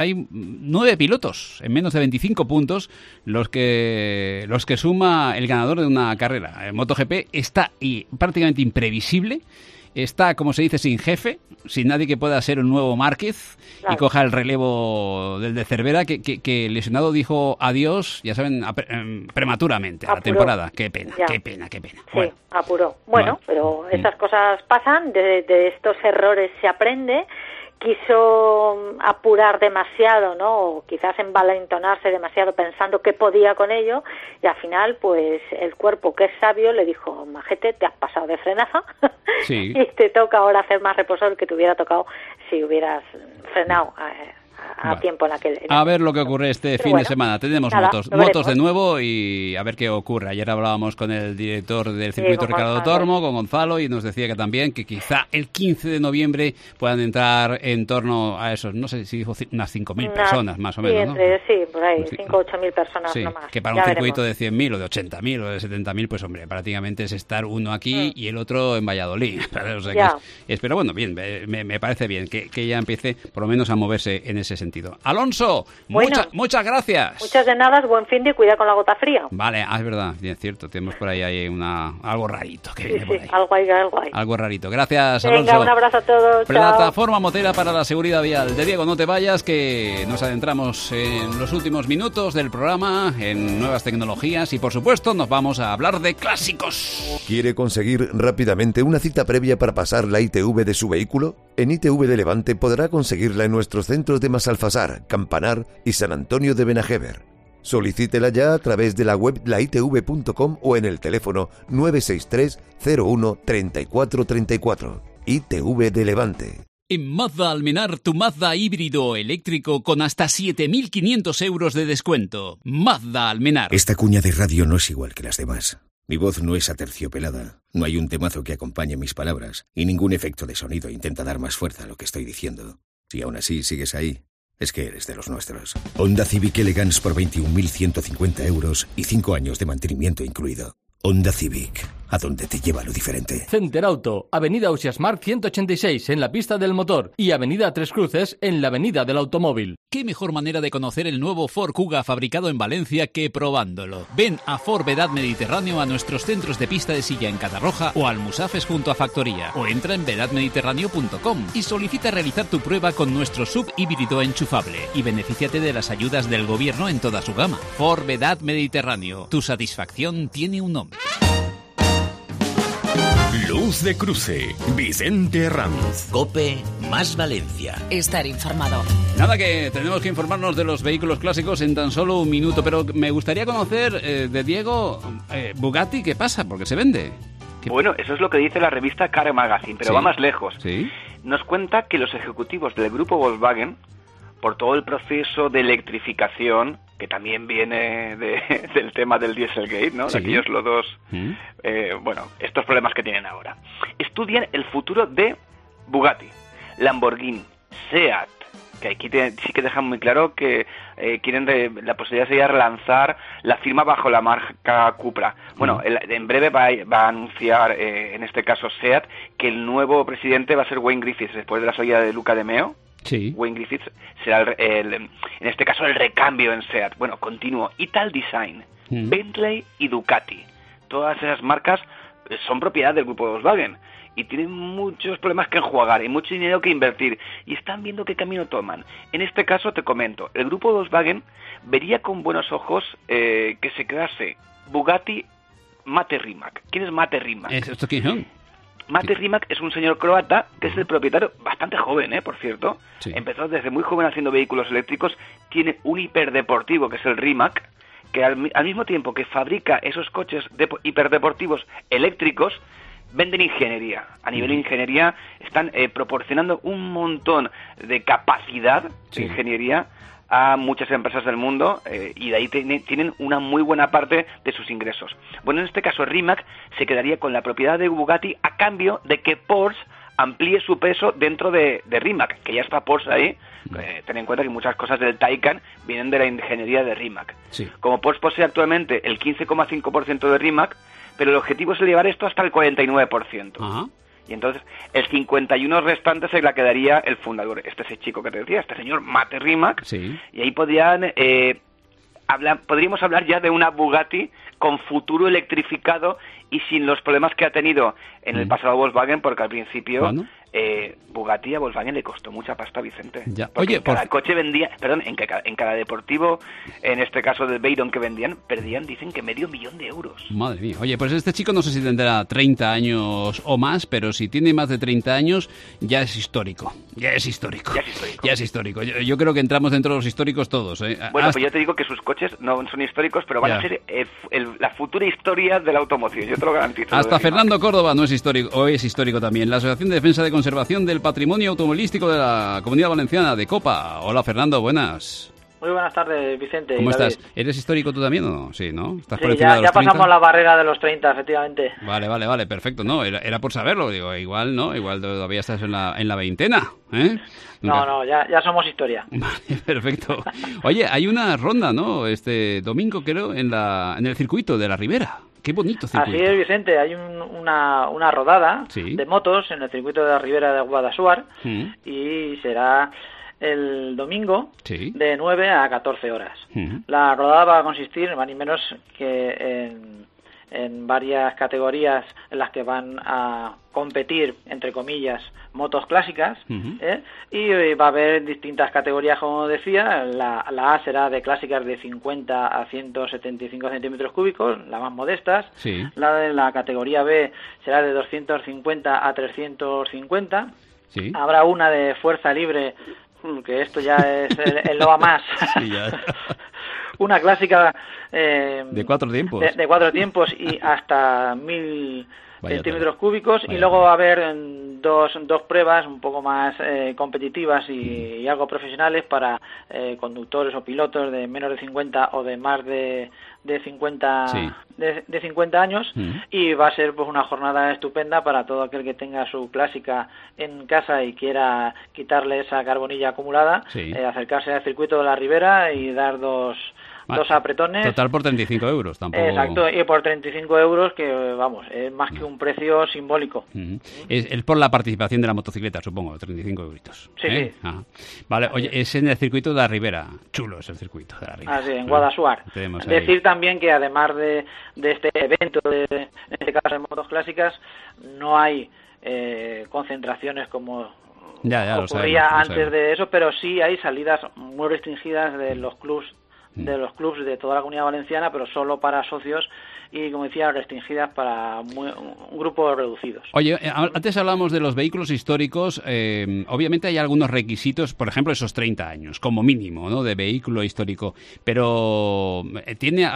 9 pilotos en menos de 25 puntos los que suma el ganador de una carrera. El MotoGP está prácticamente imprevisible. Está, como se dice, sin jefe, sin nadie que pueda ser un nuevo Márquez y coja el relevo del de Cervera, que lesionado dijo adiós, ya saben, prematuramente a la temporada. Qué pena. Sí, bueno. Apuró. Bueno, pero estas cosas pasan, de estos errores se aprende. Quiso apurar demasiado, ¿no? O quizás envalentonarse demasiado pensando que podía con ello, y al final, pues, el cuerpo, que es sabio, le dijo: majete, te has pasado de frenaza, y te toca ahora hacer más reposo del que te hubiera tocado si hubieras frenado a tiempo en aquel... A ver lo que ocurre este fin de semana. Tenemos motos de nuevo, y a ver qué ocurre. Ayer hablábamos con el director del circuito, Ricardo Tormo, con Gonzalo, y nos decía que también que quizá el 15 de noviembre puedan entrar en torno a esos, no sé si dijo unas 5.000 personas, más o menos, ¿no? Sí, por ahí, 5 o 8.000 personas no más. Que para un circuito de 100.000 o de 80.000 o de 70.000, pues hombre, prácticamente es estar uno aquí y el otro en Valladolid. O sea, pero bueno, bien, me parece bien que ya empiece por lo menos a moverse en ese sentido. sentido. Alonso, Bueno. muchas gracias. Muchas de nada, buen fin de cuidado con la gota fría. Vale, es verdad, es cierto, tenemos por ahí algo rarito que viene por ahí. Algo hay. Algo rarito. Gracias, Venga, Alonso. un abrazo a todos. Plataforma motera para la seguridad vial. De Diego, no te vayas, que nos adentramos en los últimos minutos del programa, en nuevas tecnologías y, por supuesto, nos vamos a hablar de clásicos. ¿Quiere conseguir rápidamente una cita previa para pasar la ITV de su vehículo? En ITV de Levante podrá conseguirla en nuestros centros de Masalfasar, Campanar y San Antonio de Benajever. Solicítela ya a través de la web laitv.com o en el teléfono 963 01 34 34. ITV de Levante. En Mazda Almenar, tu Mazda híbrido eléctrico con hasta 7.500 euros de descuento. Mazda Almenar. Esta cuña de radio no es igual que las demás. Mi voz no es aterciopelada, no hay un temazo que acompañe mis palabras y ningún efecto de sonido intenta dar más fuerza a lo que estoy diciendo. Si aún así sigues ahí, es que eres de los nuestros. Honda Civic Elegance por 21.150 euros y 5 años de mantenimiento incluido. Honda Civic, a donde te lleva lo diferente. Center Auto, Avenida Ausiàs Marc 186 en la pista del motor y Avenida Tres Cruces en la Avenida del Automóvil. ¿Qué mejor manera de conocer el nuevo Ford Kuga fabricado en Valencia que probándolo? Ven a Ford Vedad Mediterráneo a nuestros centros de pista de silla en Catarroja o al Musafes junto a Factoría, o entra en vedadmediterráneo.com y solicita realizar tu prueba con nuestro sub híbrido enchufable y benefíciate de las ayudas del gobierno en toda su gama. Ford Vedad Mediterráneo, tu satisfacción tiene un nombre. Luz de Cruce, Vicente Herranz. COPE más Valencia. Estar informado. Nada, que tenemos que informarnos de los vehículos clásicos en tan solo un minuto, pero me gustaría conocer de Diego, Bugatti, ¿qué pasa? ¿Por qué se vende? Bueno, eso es lo que dice la revista Car Magazine, pero ¿Sí? va más lejos. ¿Sí? Nos cuenta que los ejecutivos del grupo Volkswagen, por todo el proceso de electrificación, que también viene del tema del Dieselgate, ¿no? Sí. De aquellos lodos, estos problemas que tienen ahora. Estudian el futuro de Bugatti, Lamborghini, SEAT, que aquí sí que dejan muy claro que quieren la posibilidad sería relanzar la firma bajo la marca Cupra. Bueno, en breve va a anunciar, en este caso SEAT, que el nuevo presidente va a ser Wayne Griffiths, después de la salida de Luca de Meo. Sí. Wayne Griffiths será, en este caso, el recambio en SEAT. Bueno, continuo. Italdesign, Bentley y Ducati. Todas esas marcas son propiedad del grupo Volkswagen y tienen muchos problemas que enjuagar y mucho dinero que invertir y están viendo qué camino toman. En este caso, te comento, el grupo Volkswagen vería con buenos ojos que se crease Bugatti Mate Rimac. ¿Quién es Mate Rimac? ¿Esto quién son? Mate Rimac es un señor croata que es el propietario, bastante joven, por cierto. Sí. Empezó desde muy joven haciendo vehículos eléctricos. Tiene un hiperdeportivo que es el Rimac, que al mismo tiempo que fabrica esos coches hiperdeportivos eléctricos, venden ingeniería. A nivel de ingeniería están proporcionando un montón de capacidad de ingeniería a muchas empresas del mundo y de ahí tienen una muy buena parte de sus ingresos. Bueno, en este caso Rimac se quedaría con la propiedad de Bugatti a cambio de que Porsche amplíe su peso dentro de Rimac, que ya está Porsche ahí. Ten en cuenta que muchas cosas del Taycan vienen de la ingeniería de Rimac. Sí. Como Porsche posee actualmente el 15,5% de Rimac, pero el objetivo es elevar esto hasta el 49%. Ajá. Y entonces el 51 restante se la quedaría el fundador, ese chico que te decía, este señor Mate Rimac. Sí. Y ahí podríamos hablar ya de una Bugatti con futuro electrificado y sin los problemas que ha tenido en el pasado Volkswagen, porque al principio Bugatti a Volkswagen le costó mucha pasta, Vicente. Ya. Porque Oye, en cada coche vendía, en cada deportivo, en este caso del Veyron que vendían, perdían, dicen que €500,000. Madre mía. Oye, pues este chico no sé si tendrá 30 años o más, pero si tiene más de 30 años ya es histórico. Ya es histórico. Yo creo que entramos dentro de los históricos todos. Bueno, pues yo te digo que sus coches no son históricos, pero van a ser la futura historia de la automoción. Yo te lo garantizo. Hasta Fernando Córdoba no es histórico, o es histórico también. La Asociación de Defensa de Conservación del Patrimonio Automovilístico de la Comunidad Valenciana, de COPA. Hola, Fernando, buenas. Muy buenas tardes, Vicente. ¿Cómo David. estás? ¿Eres histórico tú también o no? Sí, ¿no? ¿Estás por Sí, encima de los ya pasamos 30? la barrera de los 30, efectivamente. Vale, perfecto. No, era por saberlo. Digo, igual todavía estás en la veintena, ¿eh? No, ya somos historia. Vale, perfecto. Oye, hay una ronda, ¿no? Este domingo, creo, en el circuito de la Ribera. Qué bonito circuito. Así es, Vicente. Hay una rodada de motos en el circuito de la Ribera de Guadassuar y será el domingo Sí. de 9 a 14 horas. Ujú. La rodada va a consistir, más ni menos, que en varias categorías en las que van a competir, entre comillas, motos clásicas, Ujú. y va a haber distintas categorías, como decía. La A será de clásicas de 50 a 175 centímetros cúbicos, las más modestas. Sí. La de la categoría B será de 250 a 350. Sí. Habrá una de fuerza libre, que esto ya es el no va más. Sí, ya. Una clásica De 4 tiempos. de 4 tiempos y hasta 1000 Vaya centímetros cúbicos. Vaya Y luego va a haber dos pruebas un poco más competitivas y algo profesionales para conductores o pilotos de menos de 50 o de más de 50 Sí. de 50 años. Y va a ser pues una jornada estupenda para todo aquel que tenga su clásica en casa y quiera quitarle esa carbonilla acumulada, Sí. acercarse al circuito de la Ribera y dar dos apretones. Total por 35 euros, tampoco. Exacto, y por 35 euros, que vamos, es más que un precio simbólico. Ujú. Es por la participación de la motocicleta, supongo, 35 euritos. Sí, sí. Ajá. Vale, oye, es en el circuito de la Ribera. Chulo es el circuito de la Ribera. Así, en Guadasuar. Tenemos ahí. Decir también que además de este evento, en este caso de motos clásicas, no hay concentraciones como Ya, lo ocurría sabemos, lo antes sabemos. de eso, pero sí hay salidas muy restringidas de los clubs de toda la Comunidad Valenciana, pero solo para socios y, como decía, restringidas para un grupo reducidos. Oye, antes hablamos de los vehículos históricos. Obviamente hay algunos requisitos, por ejemplo, esos 30 años, como mínimo, ¿no?, de vehículo histórico. Pero tiene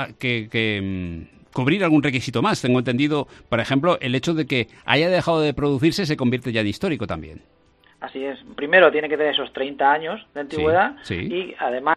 que cubrir algún requisito más. Tengo entendido, por ejemplo, el hecho de que haya dejado de producirse se convierte ya en histórico también. Así es. Primero tiene que tener esos 30 años de antigüedad, Sí. Y además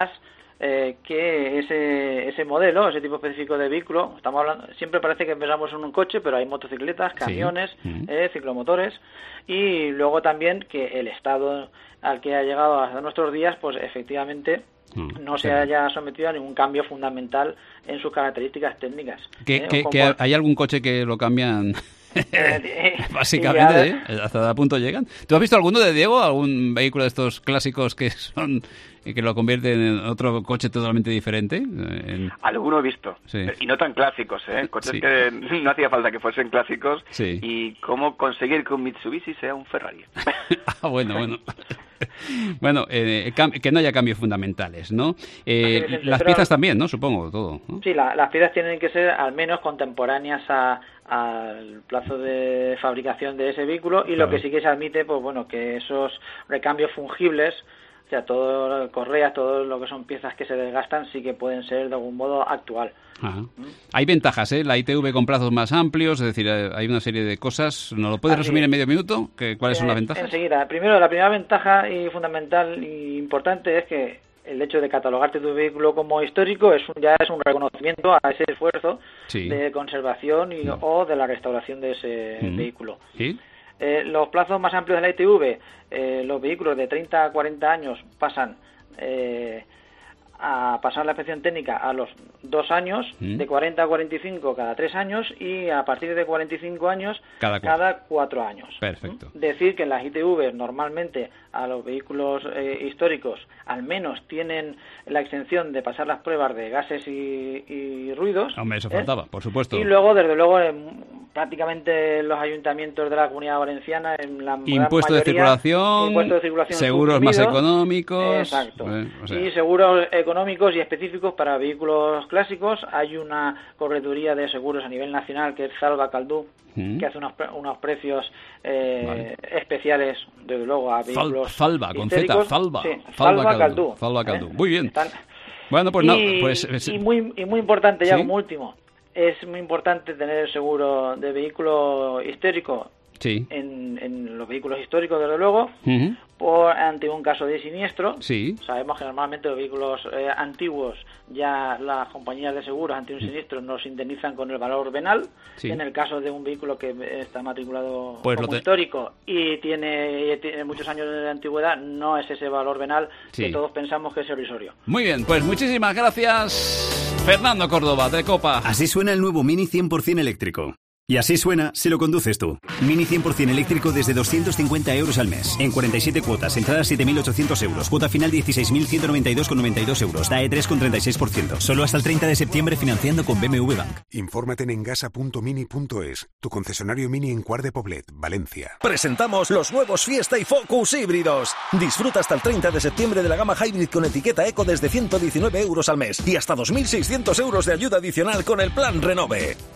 que ese modelo, ese tipo específico de vehículo, estamos hablando, siempre parece que pensamos en un coche, pero hay motocicletas, camiones, ciclomotores, y luego también que el estado al que ha llegado hasta nuestros días, pues efectivamente no se haya sometido a ningún cambio fundamental en sus características técnicas. Que ¿hay algún coche que lo cambian? Básicamente, hasta el punto llegan. ¿Tú has visto alguno de Diego? ¿Algún vehículo de estos clásicos que lo convierten en otro coche totalmente diferente? Alguno he visto, Sí. y no tan clásicos, coches Sí. que no hacía falta que fuesen clásicos. Sí. Y cómo conseguir que un Mitsubishi sea un Ferrari. Bueno. Bueno, que no haya cambios fundamentales, ¿no? Las pero- piezas también, ¿no? Supongo, todo, ¿no? Sí, las piezas tienen que ser al menos contemporáneas al plazo de fabricación de ese vehículo, y Claro. lo que sí que se admite, pues bueno, que esos recambios fungibles, o sea, todo correas, todo lo que son piezas que se desgastan, sí que pueden ser de algún modo actual. Ajá. Hay ventajas, ¿eh? La ITV con plazos más amplios, es decir, hay una serie de cosas. ¿Nos lo puedes Así resumir es. en medio minuto? ¿Cuáles son las ventajas? Enseguida. Primero, la primera ventaja y fundamental y importante es que el hecho de catalogarte tu vehículo como histórico ya es un reconocimiento a ese esfuerzo Sí. de conservación o de la restauración de ese vehículo. ¿Sí? Los plazos más amplios de la ITV, los vehículos de 30 a 40 años pasan a pasar la inspección técnica a los 2 años, de 40 a 45 cada 3 años, y a partir de 45 años cada 4 años. Perfecto. Decir que en las ITV normalmente a los vehículos históricos al menos tienen la exención de pasar las pruebas de gases y ruidos. Hombre, eso faltaba, por supuesto. Y luego, desde luego, prácticamente los ayuntamientos de la Comunidad Valenciana, en la gran Impuesto de mayoría, circulación, impuesto de circulación seguros más suprimido. económicos. Exacto. O sea, Y seguros económicos y específicos para vehículos clásicos. Hay una correduría de seguros a nivel nacional que es Zalba Caldú, que hace unos precios especiales, desde luego, a vehículos Zalba, con Z, históricos. Zalba. Sí, Zalba Caldú. Zalba Caldú. Muy bien. Bueno, pues Y muy importante, ya ¿Sí? como último, es muy importante tener el seguro de vehículo histórico Sí. en los vehículos históricos, desde luego, Ujú. ante un caso de siniestro. Sí. Sabemos que normalmente los vehículos antiguos, ya las compañías de seguros ante un siniestro nos indemnizan con el valor venal. Sí. En el caso de un vehículo que está matriculado Pues como histórico y tiene muchos años de antigüedad, no es ese valor venal Sí. que todos pensamos que es irrisorio. Muy bien, pues muchísimas gracias, Fernando Córdoba, de Copa. Así suena el nuevo Mini 100% eléctrico. Y así suena si lo conduces tú. Mini 100% eléctrico desde 250 euros al mes. En 47 cuotas, entrada 7.800 euros. Cuota final 16.192,92 euros. DAE 3,36%. Solo hasta el 30 de septiembre financiando con BMW Bank. Infórmate en engasa.mini.es. Tu concesionario Mini en Cuart de Poblet, Valencia. Presentamos los nuevos Fiesta y Focus híbridos. Disfruta hasta el 30 de septiembre de la gama Hybrid con etiqueta Eco desde 119 euros al mes. Y hasta 2.600 euros de ayuda adicional con el plan Renove.